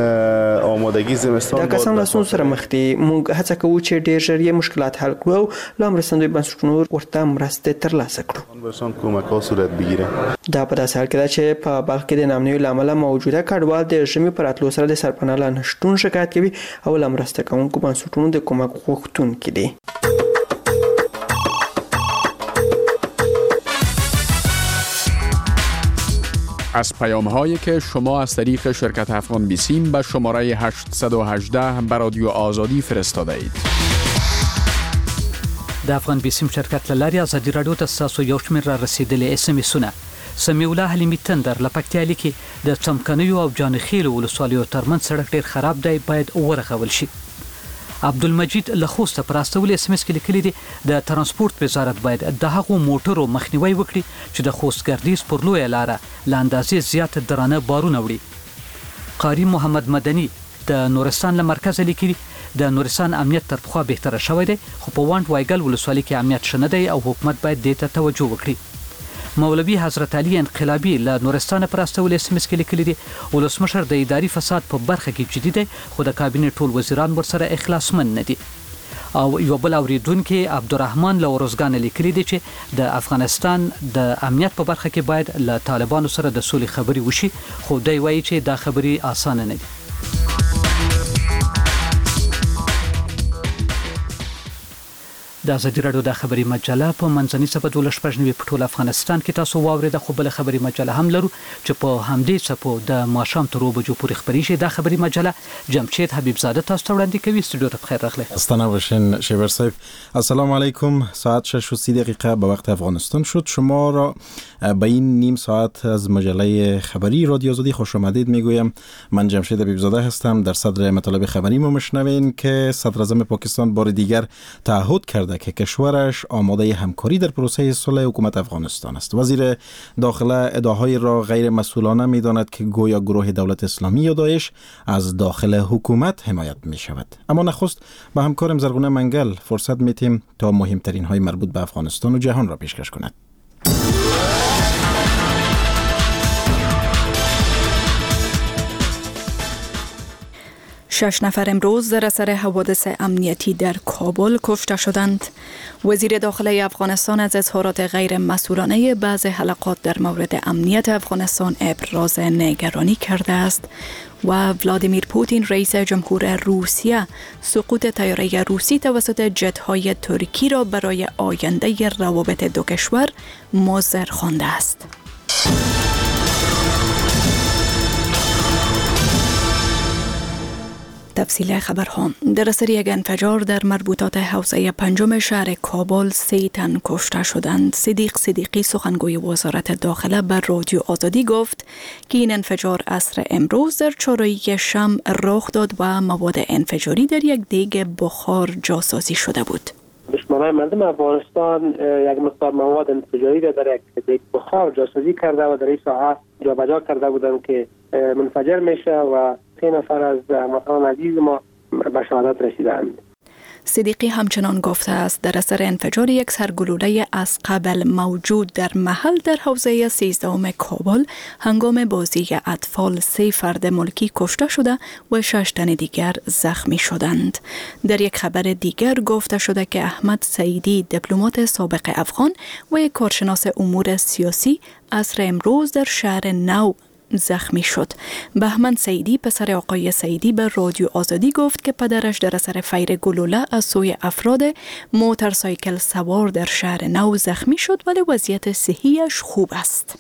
آمادگی زمستان دا کسان له ستونزو سره مخ دي موږ هڅه کوو چې ډېر ژر یې مشکلات حل کړو او له مرستندوی بنسټونو ورته مرسته ترلاسه کړو برسان کمک‌ها صورت بگیره دا په داسې حال کې ده چې په بلخ کې د نامنیو لامل موجوده کډوال د ژمي پراتلو سره د سرپناه له نشټون شکایت کوي او له مرسته کوونکو بنسټونو د کومک غوښتونکي دي از پیام‌هایی که شما از طریق شرکت افغان بیسیم به شماره 818 به رادیو آزادی فرستاده اید. د افغان بیسیم شرکت لاري ازادي رادیو ته تاسو یو شمېر را رسیدلې اس ام اسونه سمیع الله حلیمی تندر لپکتیا لیکي د څمکنیو او جانخیل ولسوالیو ترمن سړک ډیر خراب دی باید ورغول شي عبدالمجید لخوسته پراستول اس ام اس کې لیکلي دي د ترانسپورت وزارت باید د هغو موټرو مخنیوي وکړي چې د خوست ګردیز پر لویه لاره له اندازې زیات درانه بارونه وړي قاری محمد مدني د نورستان له مرکز لیکي د نورستان امنیت تر پخوا بهتره شوی دی خو په وانټ وایګل ولسوالۍ کې امنیت شنه دی او حکومت باید دې ته توجه وکړي. مولوی حضرت علي انقلابی له نورستان پر استول اسمس کې لیکلي دي ولسمشر د اداري فساد په برخه کې جدي دی خو د کابینې ټول وزیران ورسره اخلاصمن نه دي. او یو بل اوریدونکو عبدالرحمن لورزګان لیکلي دي چې د افغانستان د امنیت په برخه کې باید له طالبانو سره د سولې خبري وشي خو دوی وایي چې دا خبري اسانه نه دي. د ازادي راډیو د خبري مجله په منځني سپه 12 په ټول افغانستان کې تاسو واورید خو بل خبري مجله هم لرو چې په همدې سپو د ماشام تر وبجو پورې خبري شي. د خبري مجله جمشید حبیب زاده تاسو ته وړاندې کوي. استودیو ته بخیر راغلی. استانه باشین شیبر صاحب. السلام علیکم. ساعت 6:30 به وقت افغانستان شد. شما را به این نیم ساعت از مجله خبری رادیو آزادی خوش آمدید میگویم. من جمشید حبیب زاده هستم. در صدر مطالب خبری ما میشنوین که صدر اعظم پاکستان بار دیگر تعهد کرده که کشورش آماده همکاری در پروسه صلح حکومت افغانستان است. وزیر داخله ادعاهای را غیر مسئولانه می‌داند که گویا گروه دولت اسلامی یا داعش از داخل حکومت حمایت می‌شود. اما نخست با همکارم زرغونه منگل فرصت می‌دیم تا مهمترین های مربوط به افغانستان و جهان را پیشکش کند. 6 نفر امروز در اثر حوادث امنیتی در کابل کشته شدند. وزیر داخله افغانستان از اظهارات غیر مسئولانه بعض حلقات در مورد امنیت افغانستان ابراز نگرانی کرده است و ولادیمیر پوتین رئیس جمهور روسیه سقوط طیاره روسی توسط جت‌های ترکی را برای آینده روابط دو کشور مضر خوانده است. تفصیل خبرها. در اثر یک انفجار در مربوطات حوزه 5 شهر کابل 3 تن کشته شدند. صدیق صدیقی سخنگوی وزارت داخله بر رادیو آزادی گفت که این انفجار عصر امروز در چهارراه شمع رخ داد و مواد انفجاری در یک دیگ بخار جاسازی شده بود. دشمنان مردم افغانستان یک مقدار مواد انفجاری را در یک دیگ بخار جاسازی کرده و در این ساعت جابجا کرده بودند که منفجر میشه و 3 نفر از هموطنان عزیز ما به شهادت رسیدند. صدیقی همچنان گفته است در اثر انفجار یک سرگلوله از قبل موجود در محل در حوزه 13 کابل هنگام بازی اطفال 3 فرد ملکی کشته شده و 6 تن دیگر زخمی شدند. در یک خبر دیگر گفته شده که احمد سعیدی دیپلمات سابق افغان و یک کارشناس امور سیاسی عصر امروز در شهر نو زخمی شد. بهمن سعیدی پسر آقای سعیدی به رادیو آزادی گفت که پدرش در اثر فیر گلوله از سوی افراد موتورسایکل سوار در شهر نو زخمی شد ولی وضعیت صحیش خوب است.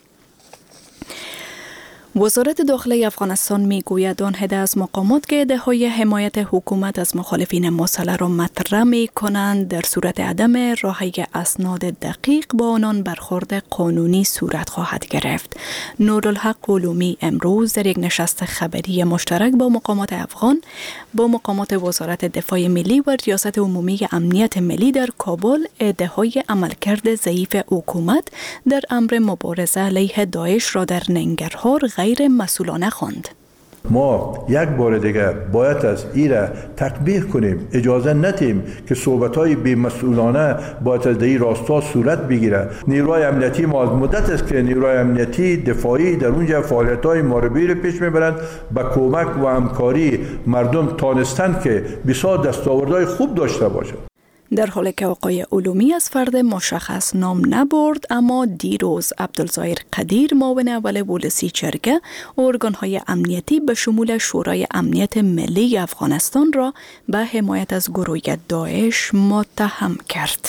وزارت داخله افغانستان میگوید آن عده از مقامات که ادعای حمایت حکومت از مخالفین مسلح را مطرح می‌کنند در صورت عدم راهی اسناد دقیق با آنان برخورد قانونی صورت خواهد گرفت. نورالحق علومی امروز در یک نشست خبری مشترک با مقامات افغان با مقامات وزارت دفاع ملی و ریاست عمومی امنیت ملی در کابل ادعای عملکرد ضعیف حکومت در امر مبارزه علیه داعش را در ننگرهار غیر مسئولانه خواند. ما یک بار دیگه باید از ایره تطبیق کنیم، اجازه ندیم که صحبت‌های بی‌مسئولانه باید از این راستا صورت بگیره. نیروهای امنیتی ما از مدت است که نیروهای امنیتی دفاعی در اونجا فعالیت‌های محاربی رو پیش میبرند. با کمک و همکاری مردم تانستند که بسیار دستاوردهای خوب داشته باشند. در حالی که آقای علومی از فرد مشخص نام نبرد اما دیروز عبدالظاهر قدیر معاون اول ولسی جرگه ارگان‌های امنیتی به شمول شورای امنیت ملی افغانستان را به حمایت از گروه داعش متهم کرد.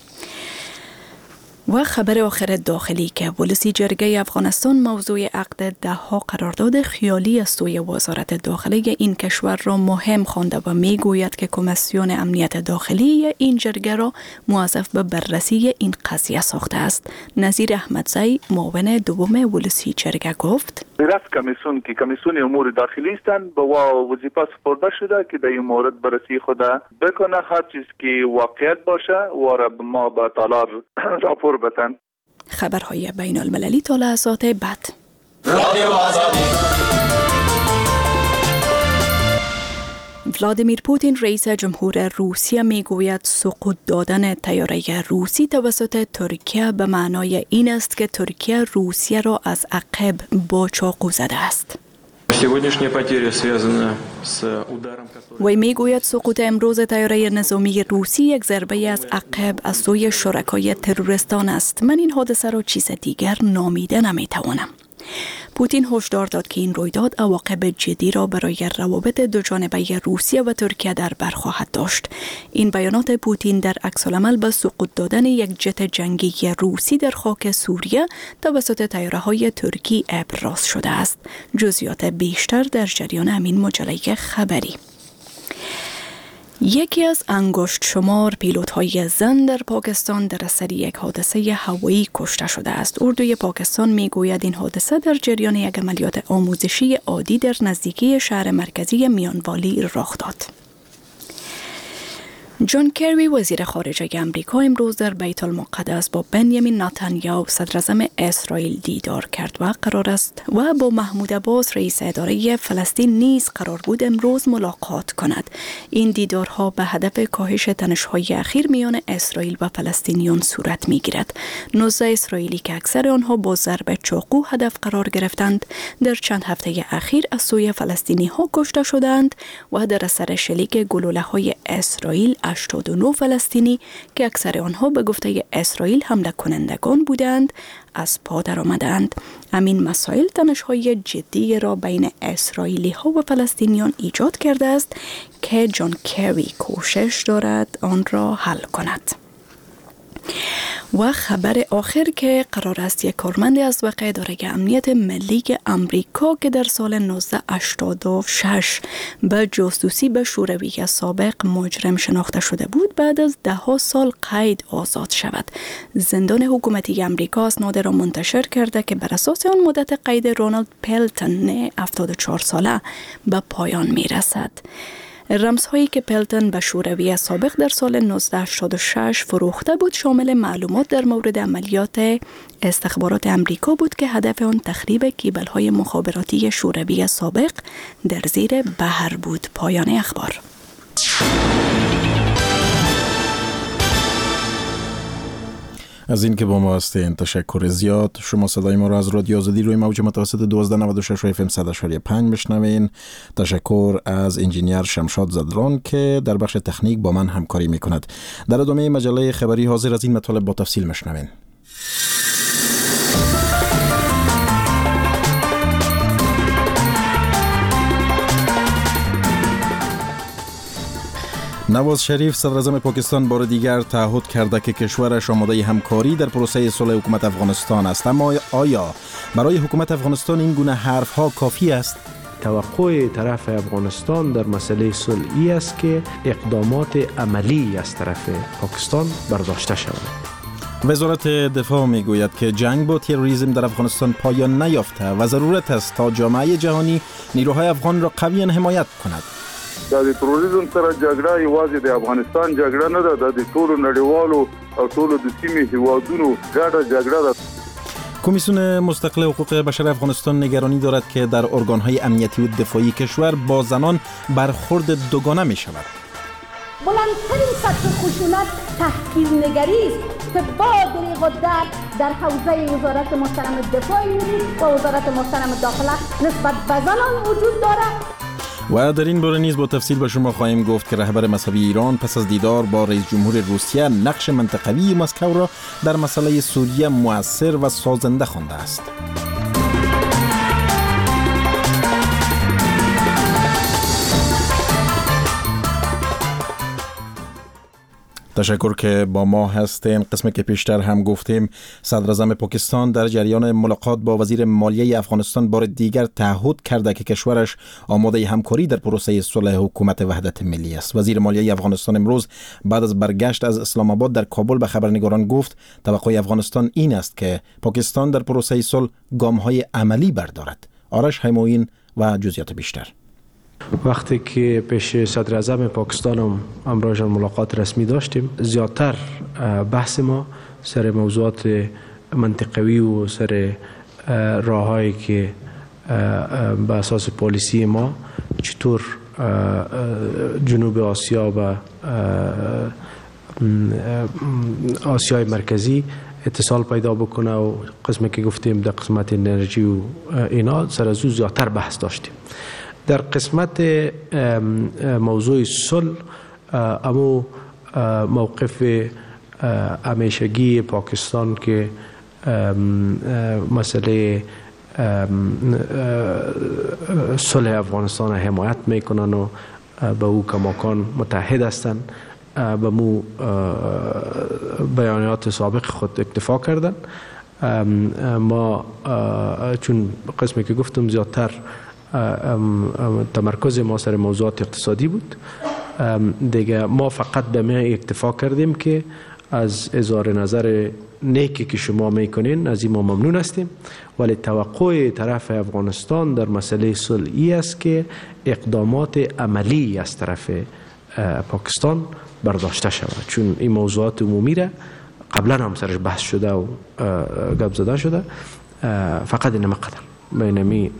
و خبر آخر داخلی که ولسی جرگه افغانستان موضوع عقد 10 قرارداد خیالی از سوی وزارت داخله این کشور را مهم خوانده و میگوید که کمیسیون امنیت داخلی این جرگه را موظف به بررسی این قضیه ساخته است. نظیر احمدزی معاون دوم ولسی جرگه گفت رئیس کمیسیون که کمیسیون امور داخلی هستند به وظیفه سپرده شده که در این مورد بررسی خود بکنه، هر چیز که واقعیت باشه و را ما به تالار راپور بتن. خبرهای بین المللی تا لحظات بعد. ولادیمیر پوتین رئیس جمهور روسیه میگوید سقوط دادن طیاره روسی توسط ترکیه به معنای این است که ترکیه روسیه را از عقب با چاقو زده است. وی میگوید سقوط امروز طیاره نظامی روسی یک ضربه از عقب از سوی شرکای تروریستان است. من این حادثه را چیز دیگر نامیده نمیتوانم. پوتین هشدار داد که این رویداد عواقب جدی را برای روابط دوجانبه روسیه و ترکیه در بر خواهد داشت. این بیانات پوتین در عکس‌العمل به سقوط دادن یک جت جنگی روسی در خاک سوریه توسط طیاره‌های ترکی ابراز شده است. جزئیات بیشتر در جریان همین مجله خبری. یکی از انگشت شمار پیلوت‌های زن در پاکستان در اثر یک حادثه هوایی کشته شده است. اردوی پاکستان میگوید این حادثه در جریان یک عملیات آموزشی عادی در نزدیکی شهر مرکزی میانوالی رخ داد. جان کری وزیر خارجه امریکا امروز در بیت المقدس با بنیامین نتانیاهو صدراعظم اسرائیل دیدار کرد و قرار است و با محمود عباس رئیس اداره فلسطین نیز قرار بود امروز ملاقات کند. این دیدارها به هدف کاهش تنش‌های اخیر میان اسرائیل و فلسطینیان صورت می‌گیرد. 19 اسرائیلی که اکثر آنها با ضرب چاقو هدف قرار گرفتند در چند هفته اخیر از سوی فلسطینی‌ها کشته شدند و در اثر شلیک گلوله‌های اسرائیل 89 فلسطینی که اکثر آنها به گفته اسرائیل حمله کنندگان بودند از پا در آمدند. همین مسائل تنش‌های جدی را بین اسرائیلی ها و فلسطینیان ایجاد کرده است که جان کری کوشش دارد آن را حل کند. و خبر آخر که قرار است یک کارمند از اداره امنیت ملی امریکا که در سال 1986 به جاسوسی به شوروی سابق مجرم شناخته شده بود بعد از 10 سال قید آزاد شود. زندان حکومتی امریکا اسناد را منتشر کرده که بر اساس آن مدت قید رونالد پلتون 74 ساله به پایان می رسد. رمزهایی که پلتون به شوروی سابق در سال 1986 فروخته بود شامل معلومات در مورد عملیات استخبارات امریکا بود که هدف آن تخریب کیبل‌های مخابراتی شوروی سابق در زیر بحر بود. پایان اخبار. از این که با ما هستین تشکر زیاد. شما صدای ما را از رادیو آزادی روی موج متوسط 1296 و FM 100.5 بشنوین. تشکر از انجینیر شمشاد زدران که در بخش تکنیک با من همکاری میکند. در ادامه مجله خبری حاضر از این مطالب با تفصیل مشنوین. نواز شریف صدراعظم پاکستان بار دیگر تعهد کرده که کشورش آماده همکاری در پروسه صلح حکومت افغانستان است. اما آیا برای حکومت افغانستان این گونه حرفها کافی است؟ توقع طرف افغانستان در مسئله صلحی است که اقدامات عملی از طرف پاکستان برداشته شود. وزارت دفاع میگوید که جنگ با تروریسم در افغانستان پایان نیافته و ضرورت است تا جامعه جهانی نیروهای افغان را قویاً حمایت کند. د تروریسم سره جګړه یوازې د افغانستان جګړه نه ده، د ټولو نړیوالو او ټولو د سیمې هیوادونو ګډه جګړه ده. کمیسیون مستقل حقوق بشر افغانستان نگرانی دارد که در ارگان‌های امنیتی و دفاعی کشور با زنان برخورد دوگانه می شود. بلندترین سطح خشونت تحقیرنگری است که با دریغ و درد در حوزه وزارت محترم دفاع ملی و وزارت محترم داخله نسبت به زنان وجود دارد. و در این باره نیز با تفصیل به شما خواهیم گفت که رهبر مذهبی ایران پس از دیدار با رئیس جمهور روسیه نقش منطقوی مسکو را در مسئله سوریه مؤثر و سازنده خوانده است. تشکر که با ما هستین. قسمی که پیشتر هم گفتیم صدراعظم پاکستان در جریان ملاقات با وزیر مالیه افغانستان بار دیگر تعهد کرده که کشورش آماده همکاری در پروسه صلح حکومت وحدت ملی است. وزیر مالیه افغانستان امروز بعد از برگشت از اسلام آباد در کابل به خبرنگاران گفت توقع افغانستان این است که پاکستان در پروسه صلح گام‌های عملی بردارد. آرش هموین و جزئیات بیشتر. وقتی که پیش صدر اعظم پاکستان امروز ملاقات رسمی داشتیم زیادتر بحث ما سر موضوعات منطقوی و سر راههایی که به اساس پالیسی ما چطور جنوب آسیا و آسیای مرکزی اتصال پیدا بکنه و قسمی که گفتیم در قسمت انرژی و اینا سر از او زیادتر بحث داشتیم. در قسمت موضوع صلح امو موقف همیشگی پاکستان که مسئله صلح افغانستان حمایت میکنن و به او کماکان متحد هستند، به مو بیانیات سابق خود اکتفا کردن. ما چون قسمی که گفتم زیادتر تمرکز ما سر موضوعات اقتصادی بود دیگه، ما فقط به ما اکتفا کردیم که از اظهار نظر نیکی که شما میکنین از این ما ممنون هستیم، ولی توقع طرف افغانستان در مسئله صلحی است که اقدامات عملی از طرف پاکستان برداشته شود، چون این موضوعات عمومی را قبلا هم سرش بحث شده و گپ زده شده. فقط این مقدر بینمی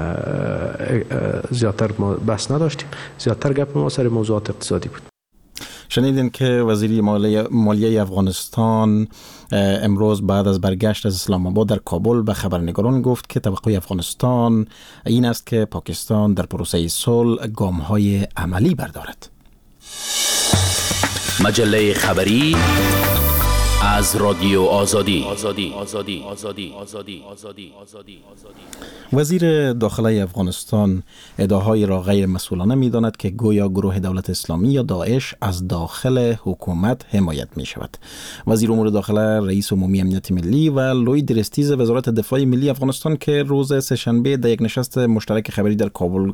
زیادتر ما بحث نداشتیم، زیادتر گپ ما سر موضوعات اقتصادی بود. شنیدین که وزیر مالیه افغانستان امروز بعد از برگشت از اسلام آباد در کابل به خبرنگاران گفت که توقع افغانستان این است که پاکستان در پروسه صلح گام‌های عملی بردارد. مجله خبری از رادیو آزادی. وزیر داخله افغانستان ادعاهای را غیر مسئولانه می‌داند که گویا گروه دولت اسلامی یا داعش از داخل حکومت حمایت می شود. وزیر امور داخله، رئیس عمومی امنیت ملی و لوید رستیز وزارت دفاع ملی افغانستان که روز سه‌شنبه در یک نشست مشترک خبری در کابل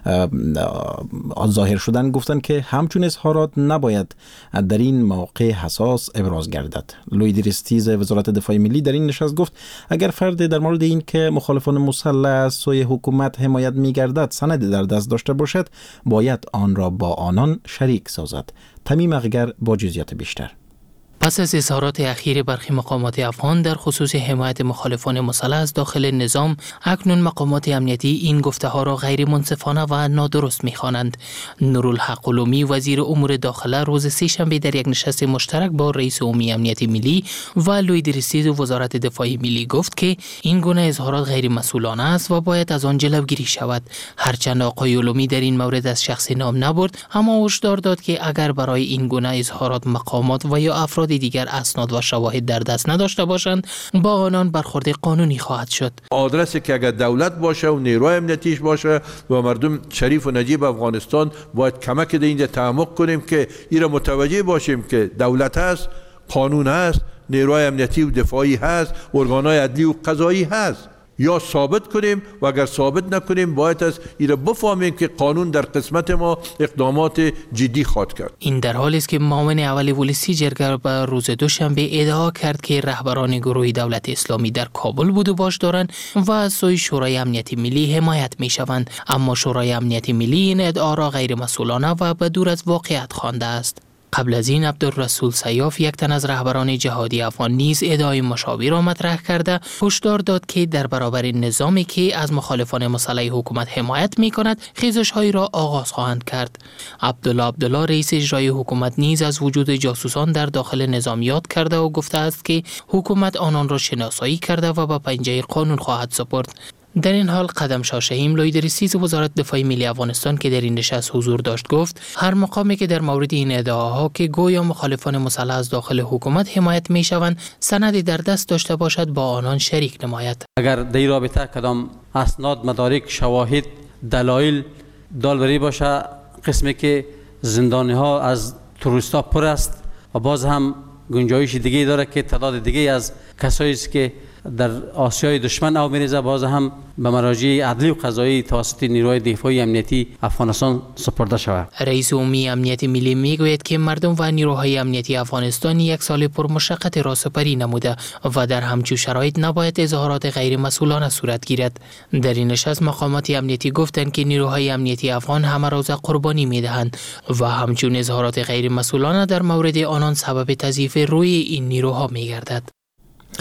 ظاهر شدند گفتند که همچون اظهارات نباید در این موقع حساس ابراز گردد. لوید رستیز وزارت دفاع ملی در این نشست گفت اگر فرد در مورد این که مخالفان مسلح از سوی حکومت حمایت می‌گردد سند در دست داشته باشد باید آن را با آنان شریک سازد. تمیم اغگر با جزئیات بیشتر. پس از اظهارات اخیر برخی مقامات افغان در خصوص حمایت مخالفان مسلح از داخل نظام، اکنون مقامات امنیتی این گفته‌ها را غیر منصفانه و نادرست می‌خوانند. نورالحق علومی وزیر امور داخله روز سه‌شنبه در یک نشست مشترک با رئیس عمومی امنیت ملی و لوید رستیز وزارت دفاع ملی گفت که این گونه اظهارات غیر مسئولانه است و باید از آن جلوگیری شود. هرچند آقای علومی در این مورد از شخص نام نبرد، اما هشدار داد که اگر برای این گونه اظهارات مقامات و یا افراد دیگر اسناد و شواهد در دست نداشته باشند با آنان برخورد قانونی خواهد شد. آدرسی که اگر دولت باشه و نیروی امنیتیش باشه و مردم شریف و نجیب افغانستان باید کمک در اینجا تعمق کنیم که ایرا متوجه باشیم که دولت هست، قانون هست، نیروی امنیتی و دفاعی هست، ارگانهای عدلی و قضایی هست. یا ثابت کنیم و اگر ثابت نکنیم باید از ایره بفهمیم که قانون در قسمت ما اقدامات جدی خواهد کرد. این در حالی است که معاون اول ولسی جرگر به روز دوشنبه ادعا کرد که رهبران گروه دولت اسلامی در کابل بود و باش دارند و از سوی شورای امنیت ملی حمایت می شوند، اما شورای امنیت ملی این ادعا را غیر مسئولانه و به دور از واقعیت خوانده است. قبل از این عبدالرسول سیاف، یک تن از رهبران جهادی افغان، نیز ادعای مشابه را مطرح کرده هشدار داد که در برابر نظامی که از مخالفان مسلح حکومت حمایت می‌کند خیزش‌هایی را آغاز خواهند کرد. عبدالله رئیس اجرایی حکومت نیز از وجود جاسوسان در داخل نظام یاد کرده و گفته است که حکومت آنان را شناسایی کرده و به پنجه قانون خواهد سپرد. در این حال قدم شاه شهیم، لوید رستیز وزارت دفاع ملی افغانستان که در این نشست حضور داشت گفت هر مقامی که در مورد این ادعاها که گویا مخالفان مسلح از داخل حکومت حمایت میشوند سندی در دست داشته باشد با آنان شریک نماید. اگر در این رابطه کدام اسناد، مدارک، شواهد، دلایل دالبری باشه، قسمی که زندانی ها از تروریستا پر است و باز هم گنجایش دیگه داره که تعداد دیگه از کسایی است که در آسیای دشمن او میریزه باز هم به مراجع عدلی و قضایی توسط نیروهای دفاعی امنیتی افغانستان سپرده شود. رئیس عمومی امنیت ملی میگوید که مردم و نیروهای امنیتی افغانستان یک سال پرمشقت را سپری نموده و در همچون شرایط نباید اظهارات غیر مسئولانه صورت گیرد. در این نشست مقامات امنیتی گفتند که نیروهای امنیتی افغان همه روز قربانی میدهند و همچون اظهارات غیر مسئولانه در مورد آنان سبب تضعیف روی این نیروها میگردد.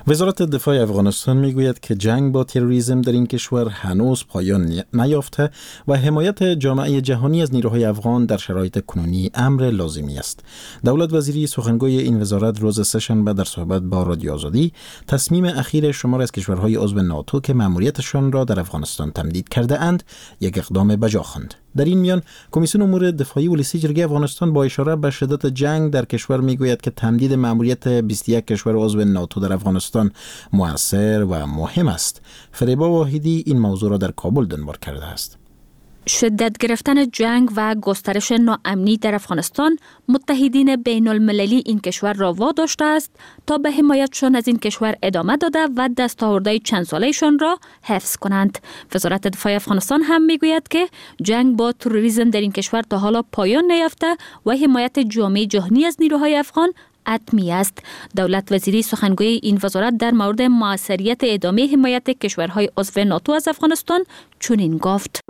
وزارت دفاع افغانستان میگوید که جنگ با تروریسم در این کشور هنوز پایان نیافته و حمایت جامعه جهانی از نیروهای افغان در شرایط کنونی امر لازمی است. دولت وزیری سخنگوی این وزارت روز سه‌شنبه در صحبت با رادیو آزادی تصمیم اخیر شمار از کشورهای عضو ناتو که مأموریتشان را در افغانستان تمدید کرده اند یک اقدام بجا خواند. در این میان کمیسیون امور دفاعی ولسی جرگه افغانستان با اشاره به شدت جنگ در کشور میگوید که تمدید مأموریت 21 کشور عضو ناتو در افغانستان مؤثر و مهم است. فریبا واحدی این موضوع را در کابل دنبال کرده است. شدت گرفتن جنگ و گسترش ناامنی در افغانستان متحدین بین المللی این کشور را واداشته است تا به حمایتشان از این کشور ادامه داده و دستاوردهای چند سالهشان را حفظ کنند. وزارت دفاع افغانستان هم میگوید که جنگ با تروریسم در این کشور تا حالا پایان نیافته و حمایت جامعه جهانی از نیروهای افغان حتمی است. دولت وزیری سخنگوی این وزارت در مورد موثریت ادامه حمایت کشورهای عضو ناتو از افغانستان چنین گفت: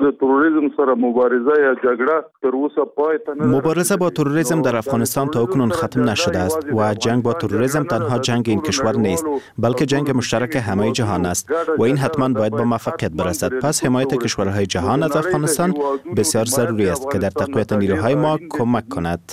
مبارزه با تروریسم در افغانستان تا اکنون ختم نشده است و جنگ با تروریسم تنها جنگ این کشور نیست، بلکه جنگ مشترک همه جهان است و این حتما باید با موفقیت برسد. پس حمایت کشورهای جهان از افغانستان بسیار ضروری است که در تقویت نیروهای ما کمک کند.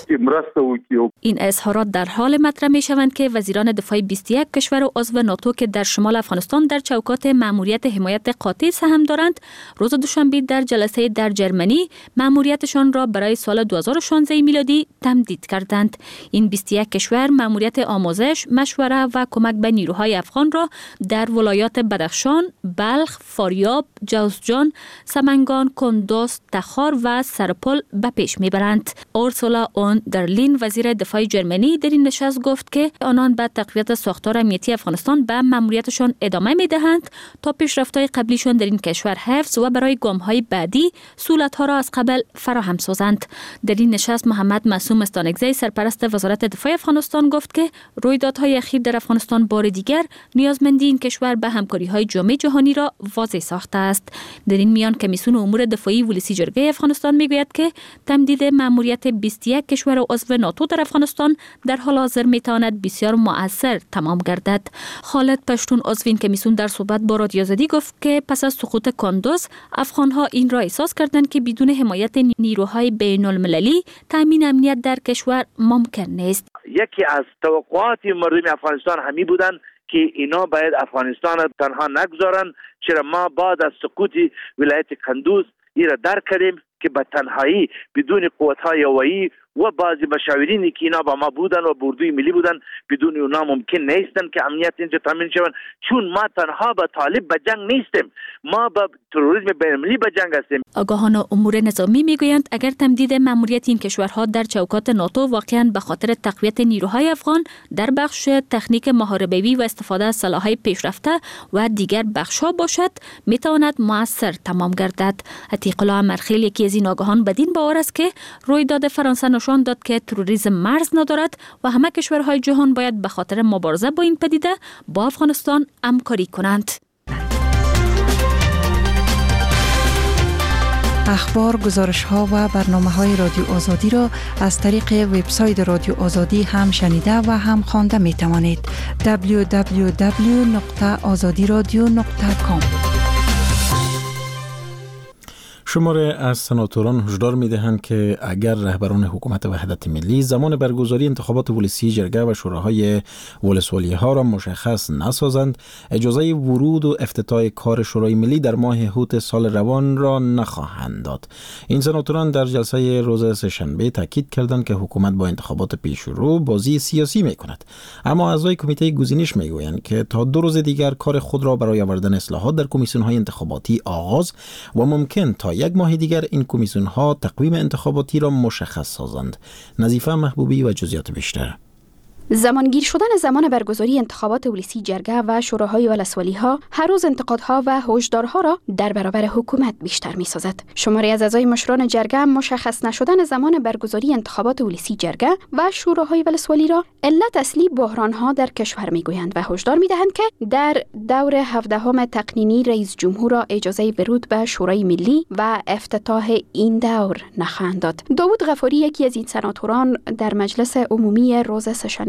این اظهارات در حال مطرح می شوند که وزیران دفاع 21 کشور عضو ناتو که در شمال افغانستان در چوکات مأموریت حمایت قاطع سهم دارند، روز دوشنبه در جلسه در جرمنی مأموریتشان را برای سال 2016 میلادی تمدید کردند. این 21 کشور مأموریت آموزش، مشوره و کمک به نیروهای افغان را در ولایات بدخشان، بلخ، فاریاب، جوزجان، سمنگان، کندوز، تخار و سرپل به پیش میبرند. اورسولا اون در لین وزیر دفاع جرمنی در این نشست گفت که آنان به تقویت ساختار امنیتی افغانستان به مأموریتشان ادامه میدهند تا پیشرفت‌های قبلیشان در این کشور حفظ و برای گام‌های بعدی سهولت‌ها را از قبل فراهم سازند. در این نشست محمد معصوم استانکزی سرپرست وزارت دفاع افغانستان گفت که رویدادهای اخیر در افغانستان بار دیگر نیازمندی این کشور به همکاری‌های جامعه جهانی را واضح ساخته است. در این میان کمیسیون امور دفاعی ولسی جرگه افغانستان میگوید که تمدید مأموریت 21 کشور عضو ناتو در افغانستان در حال حاضر میتواند بسیار مؤثر تمام گردد. خالد پشتون عضو این کمیسیون در صحبت با رادیو آزادی گفت که پس از سقوط کندوز افغانها این را احساس کردند که بدون حمایت نیروهای بین المللی تامین امنیت در کشور ممکن نیست. یکی از توقعات مردم افغانستان همی بودند که اینا باید افغانستان تنها نگذارن، چرا ما بعد از سقوط ولایت کندوز این را درک کردیم که به تنهایی بدون قوت‌های هوایی و بعضی مشاورینی که اینا با ما بودن و بردوی ملی بودن بدون اونا ممکن نیستن که امنیت اینجا تامین شود، چون ما تنها به طالب به جنگ نیستیم، ما با تروریسم بین‌المللی به جنگ هستیم. آگاهان امور نظامی میگویند اگر تمدید مأموریت این کشورها در چوکات ناتو واقعا به خاطر تقویت نیروهای افغان در بخش تکنیک محاربه‌ای و استفاده از سلاح‌های پیشرفته و دیگر بخش‌ها باشد، میتواند مؤثر تمام گردد. عتیق الله مرخیل یکی از این آگاهان بدین باور است که رویداد فرانسه نشان داد که تروریسم مرز ندارد و همه کشورهای جهان باید به خاطر مبارزه با این پدیده با افغانستان همکاری کنند. اخبار، گزارش‌ها و برنامه‌های رادیو آزادی را از طریق وبسایت رادیو آزادی هم شنیده و هم خوانده می‌توانید. www.azadiradio.com. شماره از سناتوران هشدار می‌دهند که اگر رهبران حکومت وحدت ملی زمان برگزاری انتخابات ولسی جرگه و شوراهای ولسوالی‌ها را مشخص نسازند، اجازه ورود و افتتاح کار شورای ملی در ماه هوت سال روان را نخواهند داد. این سناتوران در جلسه روز سه‌شنبه تاکید کردند که حکومت با انتخابات پیشرو بازی سیاسی می‌کند، اما اعضای کمیته گزینش می‌گویند که تا 2 روز دیگر کار خود را برای آوردن اصلاحات در کمیسیون‌های انتخاباتی آغاز و ممکن تا 1 ماه دیگر این کمیسیون ها تقویم انتخاباتی را مشخص سازند. نظیفه محبوبی و جزئیات بیشتر. زمانگیر شدن زمان برگزاری انتخابات ولسی جرگه و شوراهای ولسوالی‌ها هر روز انتقادها و هشدارها را در برابر حکومت بیشتر می‌سازد. شماری از اعضای مشران جرگه مشخص نشدن زمان برگزاری انتخابات ولسی جرگه و شوراهای ولسوالی را علت اصلی بحران‌ها در کشور می‌گویند و هشدار می‌دهند که در دور 17ام تقنینی رئیس جمهور را اجازه ورود به شورای ملی و افتتاح این دور نخواهند داد. داوود غفاری یکی از این سناتوران در مجلس عمومی روز سه‌شنبه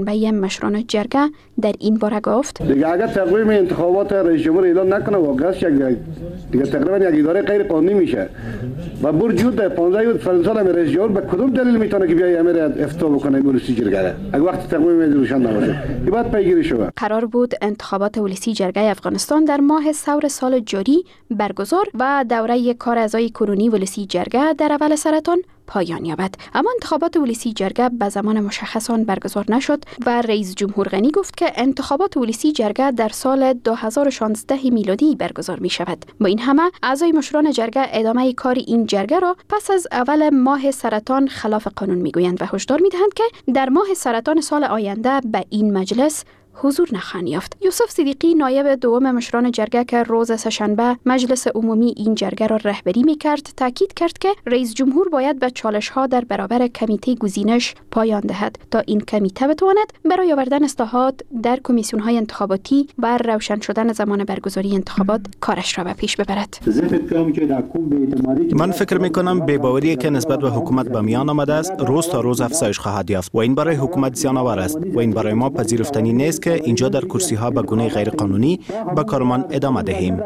سهشنبه مشران جرگه در این باره گفت: دیگه اگر تقویم انتخابات رئیس جمهور اعلان نکنه واقعاش دیگه تقریبا یک اداره غیر قانونی میشه و برجود 15 سال رئیس جمهور به کدوم دلیل میتونه که بیای امر افتوا بکنه ولسی جرگه اگه وقت تقویم روشن نباشه بعد پیگیری شود. قرار بود انتخابات ولسی جرگه افغانستان در ماه ثور سال جاری برگزار و دوره کار اعضای کنونی ولسی جرگه در اول سرطان پایان یابد، اما انتخابات ولسی جرگه به زمان مشخص آن برگزار نشد و رئیس جمهور غنی گفت که انتخابات ولسی جرگه در سال 2016 میلادی برگزار می شود. با این همه اعضای مشران جرگه ادامه کار این جرگه را پس از اول ماه سرطان خلاف قانون می گویند و هشدار می دهند که در ماه سرطان سال آینده به این مجلس حضور نخواهند یافت. یوسف صدیقی نایب دوم مشران جرگه که روز سه‌شنبه مجلس عمومی این جرگه را رهبری می‌کرد تاکید کرد که رئیس جمهور باید به چالش‌ها در برابر کمیته گزینش پایان دهد تا این کمیته بتواند برای آوردن اصلاحات در کمیسیون‌های انتخاباتی و روشن شدن زمان برگزاری انتخابات کارش را به پیش ببرد. من فکر می‌کنم بی‌باوری که نسبت به حکومت به میان آمده است روز تا روز افزایش خواهد یافت و این برای حکومت زیان‌آور است و این برای ما پذیرفتنی نیست که اینجا در کرسی ها به گونه غیر قانونی به کارمان ادامه دهیم.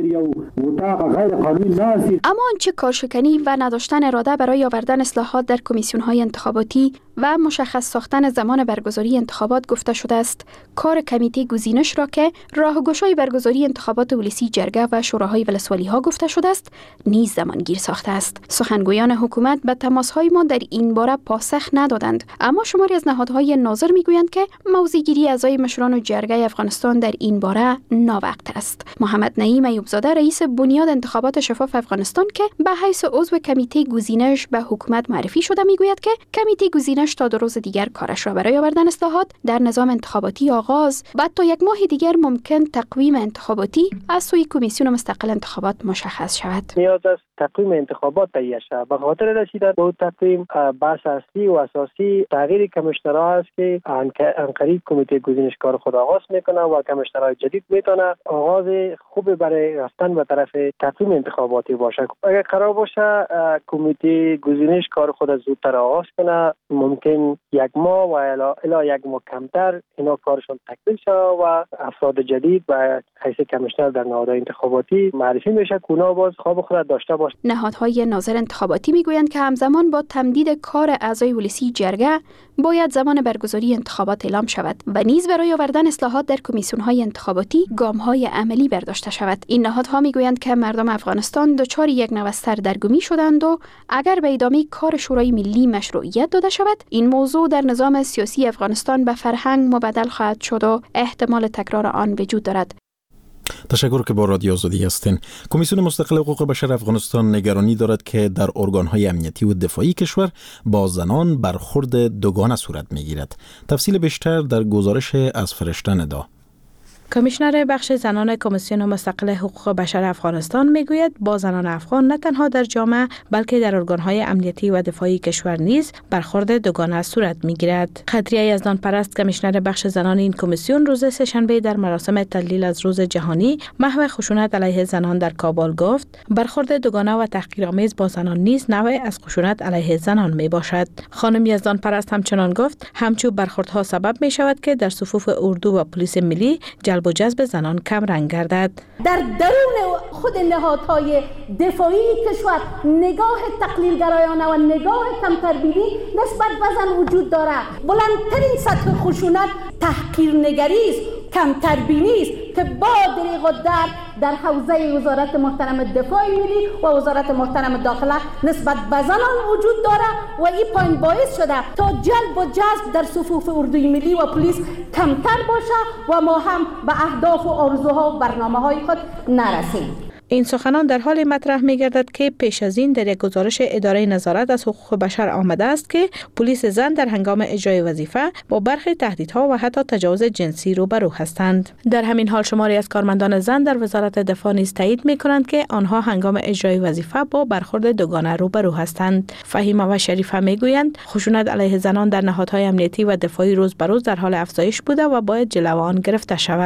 اما آنچه کارشکنی و نداشتن اراده برای آوردن اصلاحات در کمیسیون های انتخاباتی و مشخص ساختن زمان برگزاری انتخابات گفته شده است کار کمیته گزینش را که راهگشای برگزاری انتخابات ولسی جرگه و شوراهای ولسوالی ها گفته شده است نیز زمانگیر ساخته است. سخنگویان حکومت به تماس‌های ما در این باره پاسخ ندادند، اما شماری از نهادهای ناظر میگویند که موضع‌گیری اعضای مشران و جرگه افغانستان در این باره ناوقت است. محمد نعیم ایوبزاده رئیس بنیاد انتخابات شفاف افغانستان که به حیث عضو کمیته گزینش به حکومت معرفی شده میگوید که کمیته گزینش تا 2 روز دیگر کارش را برای آوردن اصلاحات در نظام انتخاباتی آغاز و تا 1 ماه دیگر ممکن تقویم انتخاباتی از سوی کمیسیون مستقل انتخابات مشخص شود. نیاز است تقویم انتخابات تهیه شود. به خاطر رسیدن به تقویم بحث اصلی و اساسی تغییر کمیشنرها است که انقریب کمیته گزینش کار خود آغاز میکنه و کمیشنرهای جدید میتونه آغاز خوب برای رفتن به طرف تقویم انتخاباتی باشه. اگر قرار باشه کمیته گزینش کار خود زودتر آغاز کنه ممکن 1 ماه و الی 1 ماه کمتر اینا کارشون تکمیل شه و افراد جدید و حیث کمیشنر در نهادهای انتخاباتی معرفی میشه که اونا باز خواب خود داشته باشه. نهادهای ناظر انتخاباتی میگویند که همزمان با تمدید کار اعضای ولسی جرگه باید زمان برگزاری انتخابات اعلام شود و نیز برای آوردن اصلاحات در کمیسیون‌های انتخاباتی گام‌های عملی برداشته شود. این نهادها میگویند که مردم افغانستان دچار یک نوع سردرگمی شدند و اگر به ادامه کار شورای ملی مشروعیت داده شود این موضوع در نظام سیاسی افغانستان به فرهنگ مبدل خواهد شد و احتمال تکرار آن وجود دارد. تشکر که با رادیو آزادی هستین. کمیسیون مستقل حقوق بشر افغانستان نگرانی دارد که در ارگان‌های امنیتی و دفاعی کشور با زنان برخورد دوگانه صورت می‌گیرد. تفصیل بیشتر در گزارش از فرشته ندا. کمیشنر بخش زنان کمیسیون مستقل حقوق بشر افغانستان میگوید با زنان افغان نه تنها در جامعه بلکه در ارگان‌های امنیتی و دفاعی کشور نیز برخورد دوگانه صورت میگیرد. قدریه یزدان پرست کمیشنر بخش زنان این کمیسیون روز سه‌شنبه در مراسم تدلیل از روز جهانی محو خشونت علیه زنان در کابل گفت برخورد دوگانه و تحقیرآمیز با زنان نیز نوعی از خشونت علیه زنان میباشد. خانم یزدان پرست همچنان گفت همچون برخوردها سبب میشود که در صفوف اردو و پلیس ملی جلب و جذب زنان کم رنگ گردد. در درون خود نهادهای دفاعی کشور نگاه تقلیلگرایانه و نگاه کمتربینی نسبت به زن وجود دارد. بلندترین سطح خشونت تحقیرنگری است، کمتربینی است که با دریغ و درد در حوزه وزارت محترم دفاع ملی و وزارت محترم داخله نسبت به زنان وجود دارد و این پایین باعث شده تا جلب و جذب در صفوف اردوی ملی و پلیس کمتر باشه و ما هم به اهداف و آرزوها و برنامه‌های خود نرسیم. این سخنان در حال مطرح می‌گردد که پیش از این در یک گزارش اداره نظارت از حقوق بشر آمده است که پلیس زن در هنگام اجرای وظیفه با برخی تهدیدها و حتی تجاوز جنسی روبرو هستند. در همین حال شماری از کارمندان زن در وزارت دفاع نیز تایید می‌کنند که آنها هنگام اجرای وظیفه با برخورد دوگانه روبرو هستند. فهیمه و شریفه می‌گویند خشونت علیه زنان در نهادهای امنیتی و دفاعی روز به روز در حال افزایش بوده و باید جلوه آن گرفته شود.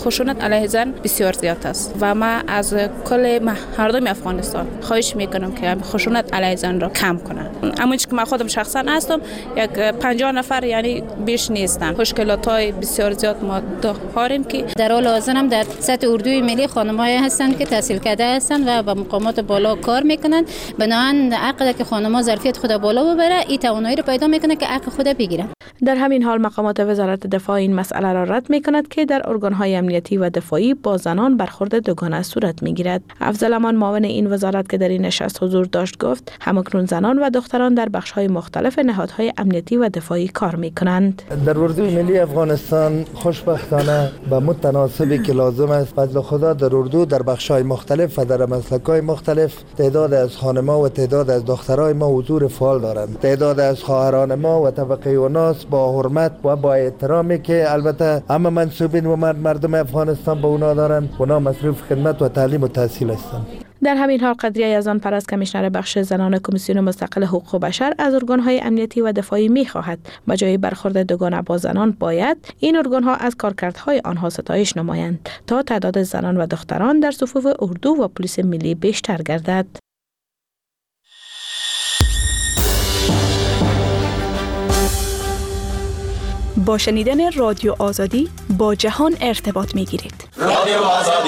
خشونت علیه زن بسیار زیاد است و ما از کل مردم افغانستان خواهش میکنم که خشونت علیه زن را کم کنن. اما که من خودم شخصا هستم یک 50 نفر یعنی بیش نیستن. مشکلات‌های بسیار زیاد ما داریم که در حال حاضر هم در سطح اردوی ملی خانم‌های هستند که تحصیل کرده هستند و به مقامات بالا کار میکنند. بنابراین حق که خانم‌ها ظرفیت خود بالا ببره، این توانایی رو پیدا میکنه که حق خود بگیرن. در همین حال مقامات وزارت دفاع این مسئله را رد میکند که در ارگان‌های امنیتی و دفاعی با زنان برخورد دوگانه صورت میگیرد. افضل امان معاون این وزارت که در این نشست حضور داشت گفت همکنون زنان و دختران در بخش‌های مختلف نهادهای امنیتی و دفاعی کار میکنند. در اردوی ملی افغانستان خوشبختانه به متناسبی که لازم است فضل خدا در اردو در بخش‌های مختلف و در مسلک‌های مختلف تعداد از خانم‌ها و تعداد از دخترای ما حضور فعال دارند. تعداد از خواهران ما و طبقه اوناس با حرمت و با احترامی که البته همه منسوبین و مردم افغانستان به اونا دارند، اونا مصروف خدمت و تعلیم و تحصیل هستند. در همین حال قدریه یزدان پرست کمیشنر بخش زنان کمیسیون مستقل حقوق بشر از ارگان‌های امنیتی و دفاعی می‌خواهد به جای برخورد دوگانه با زنان باید این ارگان‌ها از کارکردهای آنها ستایش نمایند تا تعداد زنان و دختران در صفوف اردو و پلیس ملی بیشتر گردد. با شنیدن رادیو آزادی با جهان ارتباط می‌گیرید. رادیو آزادی.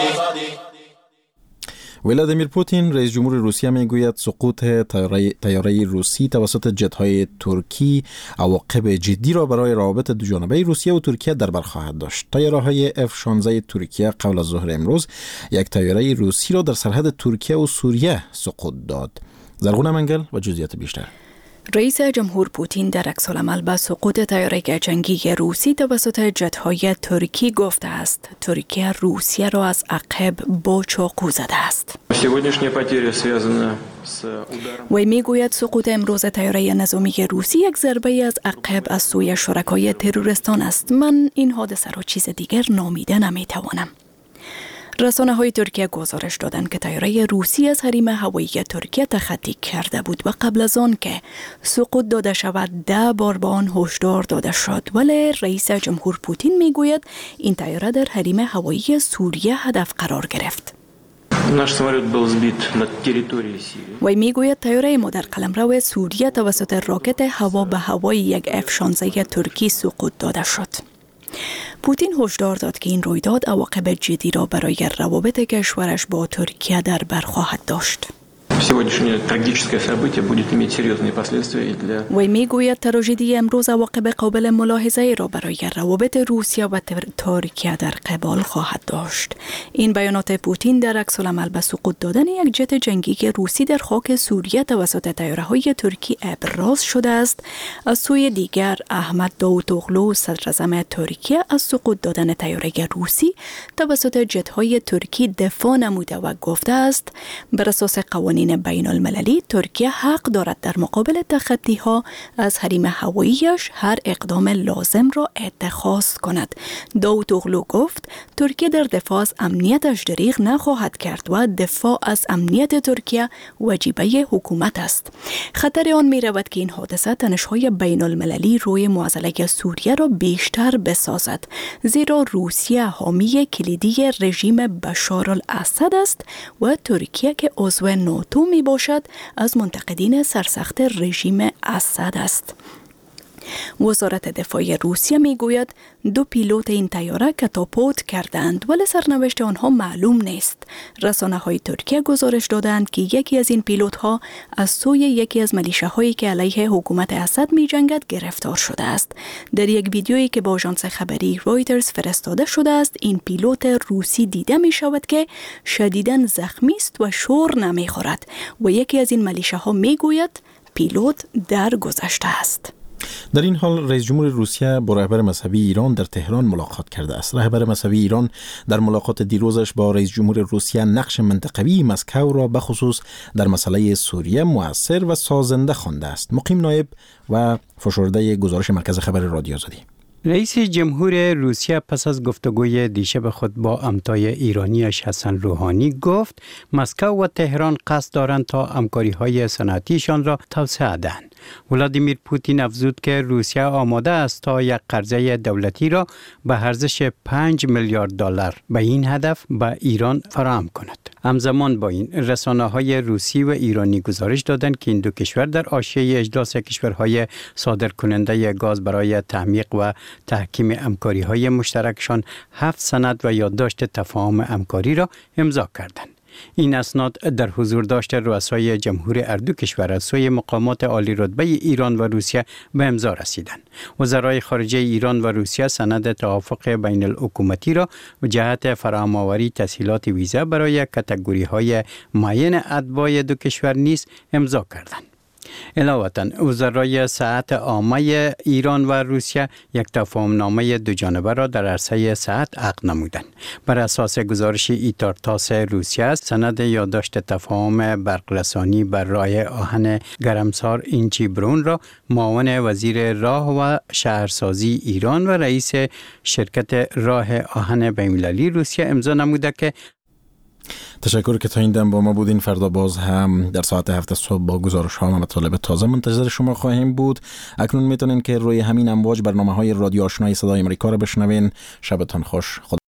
ولادیمیر پوتین رئیس جمهور روسیه میگوید سقوط طیاره روسی توسط جت‌های ترکی عواقب جدی را برای روابط دوجانبه روسیه و ترکیه در بر خواهد داشت. طیاره‌های F-16 ترکیه قبل از ظهر امروز یک طیاره روسی را در سرحد ترکیه و سوریه سقوط داد. زرغونه منگل و جزئیات بیشتر. رئیس جمهور پوتین در عکس‌العمل به سقوط طیاره جنگی روسی توسط جت‌های ترکی گفته است. ترکیه روسیه را از عقب با چاقو زده است. وی میگوید سقوط امروز طیاره نظامی روسی یک ضربه از عقب از سوی شرکای تروریستان است. من این حادثه را چیز دیگر نامیده نمیتوانم. رسانه‌های ترکیه گزارش دادند که طیاره روسی از حریم هوایی ترکیه تخطی کرده بود و قبل از آن که سقوط داده شود 10 بار به آن هشدار داده شد، ولی رئیس جمهور پوتین میگوید این طیاره در حریم هوایی سوریه هدف قرار گرفت. وی میگوید طیاره ما در قلمرو سوریه توسط راکت هوا به هوای یک F-16 ترکی سقوط داده شد. پوتین هشدار داد که این رویداد عواقب جدی را برای روابط کشورش با ترکیه در بر خواهد داشت. وی میگوید تراژدی امروز عواقب قابل ملاحظه را برای روابط روسیه و ترکیه در قبال خواهد داشت. این بیانات پوتین در عکس‌العمل به سقوط دادن یک جت جنگی روسی در خاک سوریه توسط طیاره‌های ترکی ابراز شده است. از سوی دیگر احمد داوطوغلو صدراعظم ترکیه از سقوط دادن طیاره روسی توسط جت‌های ترکی دفاع نموده و گفته است بر اساس قوانین بین المللی ترکیه حق دارد در مقابل تخطی‌ها از حریم هواییش هر اقدام لازم را اتخاذ کند. داوطوغلو گفت ترکیه در دفاع از امنیتش دریغ نخواهد کرد و دفاع از امنیت ترکیه واجبه حکومت است. خطر آن می رود که این حادثه تنش‌های بین المللی روی معضله سوریه را بیشتر بسازد، زیرا روسیه حامی کلیدی رژیم بشار الاسد است و ترکیه که عضو ناتو می باشد از منتقدین سرسخت رژیم اسد است. وزارت دفاع روسیه می گوید 2 پیلوت این طیاره کاتاپوت کردند ولی سرنوشت آنها معلوم نیست. رسانه‌های ترکیه گزارش دادند که یکی از این پیلوت‌ها از سوی یکی از ملیشه‌هایی که علیه حکومت اسد می‌جنگد گرفتار شده است. در یک ویدیویی که با آژانس خبری رویترز فرستاده شده است، این پیلوت روسی دیده می‌شود که شدیداً زخمی است و شور نمی‌خورد و یکی از این ملیشه‌ها می‌گوید پیلوت درگذشته است. در این حال رئیس جمهور روسیه با رهبر مذهبی ایران در تهران ملاقات کرده است. رهبر مذهبی ایران در ملاقات دیروزش با رئیس جمهور روسیه نقش منطقوی مسکو را به خصوص در مسئله سوریه مؤثر و سازنده خوانده است. مقیم نایب و فشرده گزارش مرکز خبر رادیو آزادی. رئیس جمهور روسیه پس از گفتگوی دیشب خود با همتای ایرانیش حسن روحانی گفت مسکو و تهران قصد دارند تا همکاری‌های صنعتیشان را توسعه دهند. ولادیمیر پوتین افزود که روسیه آماده است تا یک قرضه دولتی را به ارزش 5 میلیارد دلار به این هدف به ایران فراهم کند. همزمان با این رسانه‌های روسی و ایرانی گزارش دادند که این دو کشور در حاشیه اجلاس کشورهای صادرکننده گاز برای تعمیق و تحکیم همکاری‌های مشترکشان 7 سند و یادداشت تفاهم همکاری را امضا کردند. این اسناد در حضور داشت رؤسای جمهور هر دو کشور از سوی مقامات عالی رتبه ایران و روسیه به امضا رسیدند. وزرای خارجه ایران و روسیه سند توافق بین الحکومتی را به جهت فراهم‌آوری تسهیلات ویزا برای کاتگوری‌های معین اتباع دو کشور نیز امضا کردند. علاوه وزرای صحت عامه ایران و روسیه یک تفاهم‌نامه دو جانبه را در عرصه صحت عقد نمودند. بر اساس گزارش ایتارتاس روسیه سند یادداشت تفاهم برقرسانی بر راه آهن گرمسار اینچی برون را معاون وزیر راه و شهرسازی ایران و رئیس شرکت راه آهن بین‌المللی روسیه امضا نموده که تشکر که تا این دم با ما بودین. فردا باز هم در ساعت 7 صبح با گزارش ها و مطالب تازه منتظر شما خواهیم بود. اکنون میتونین که روی همین امواج برنامه های رادیو آشنای صدای امریکا را بشنوین. شبتان خوش.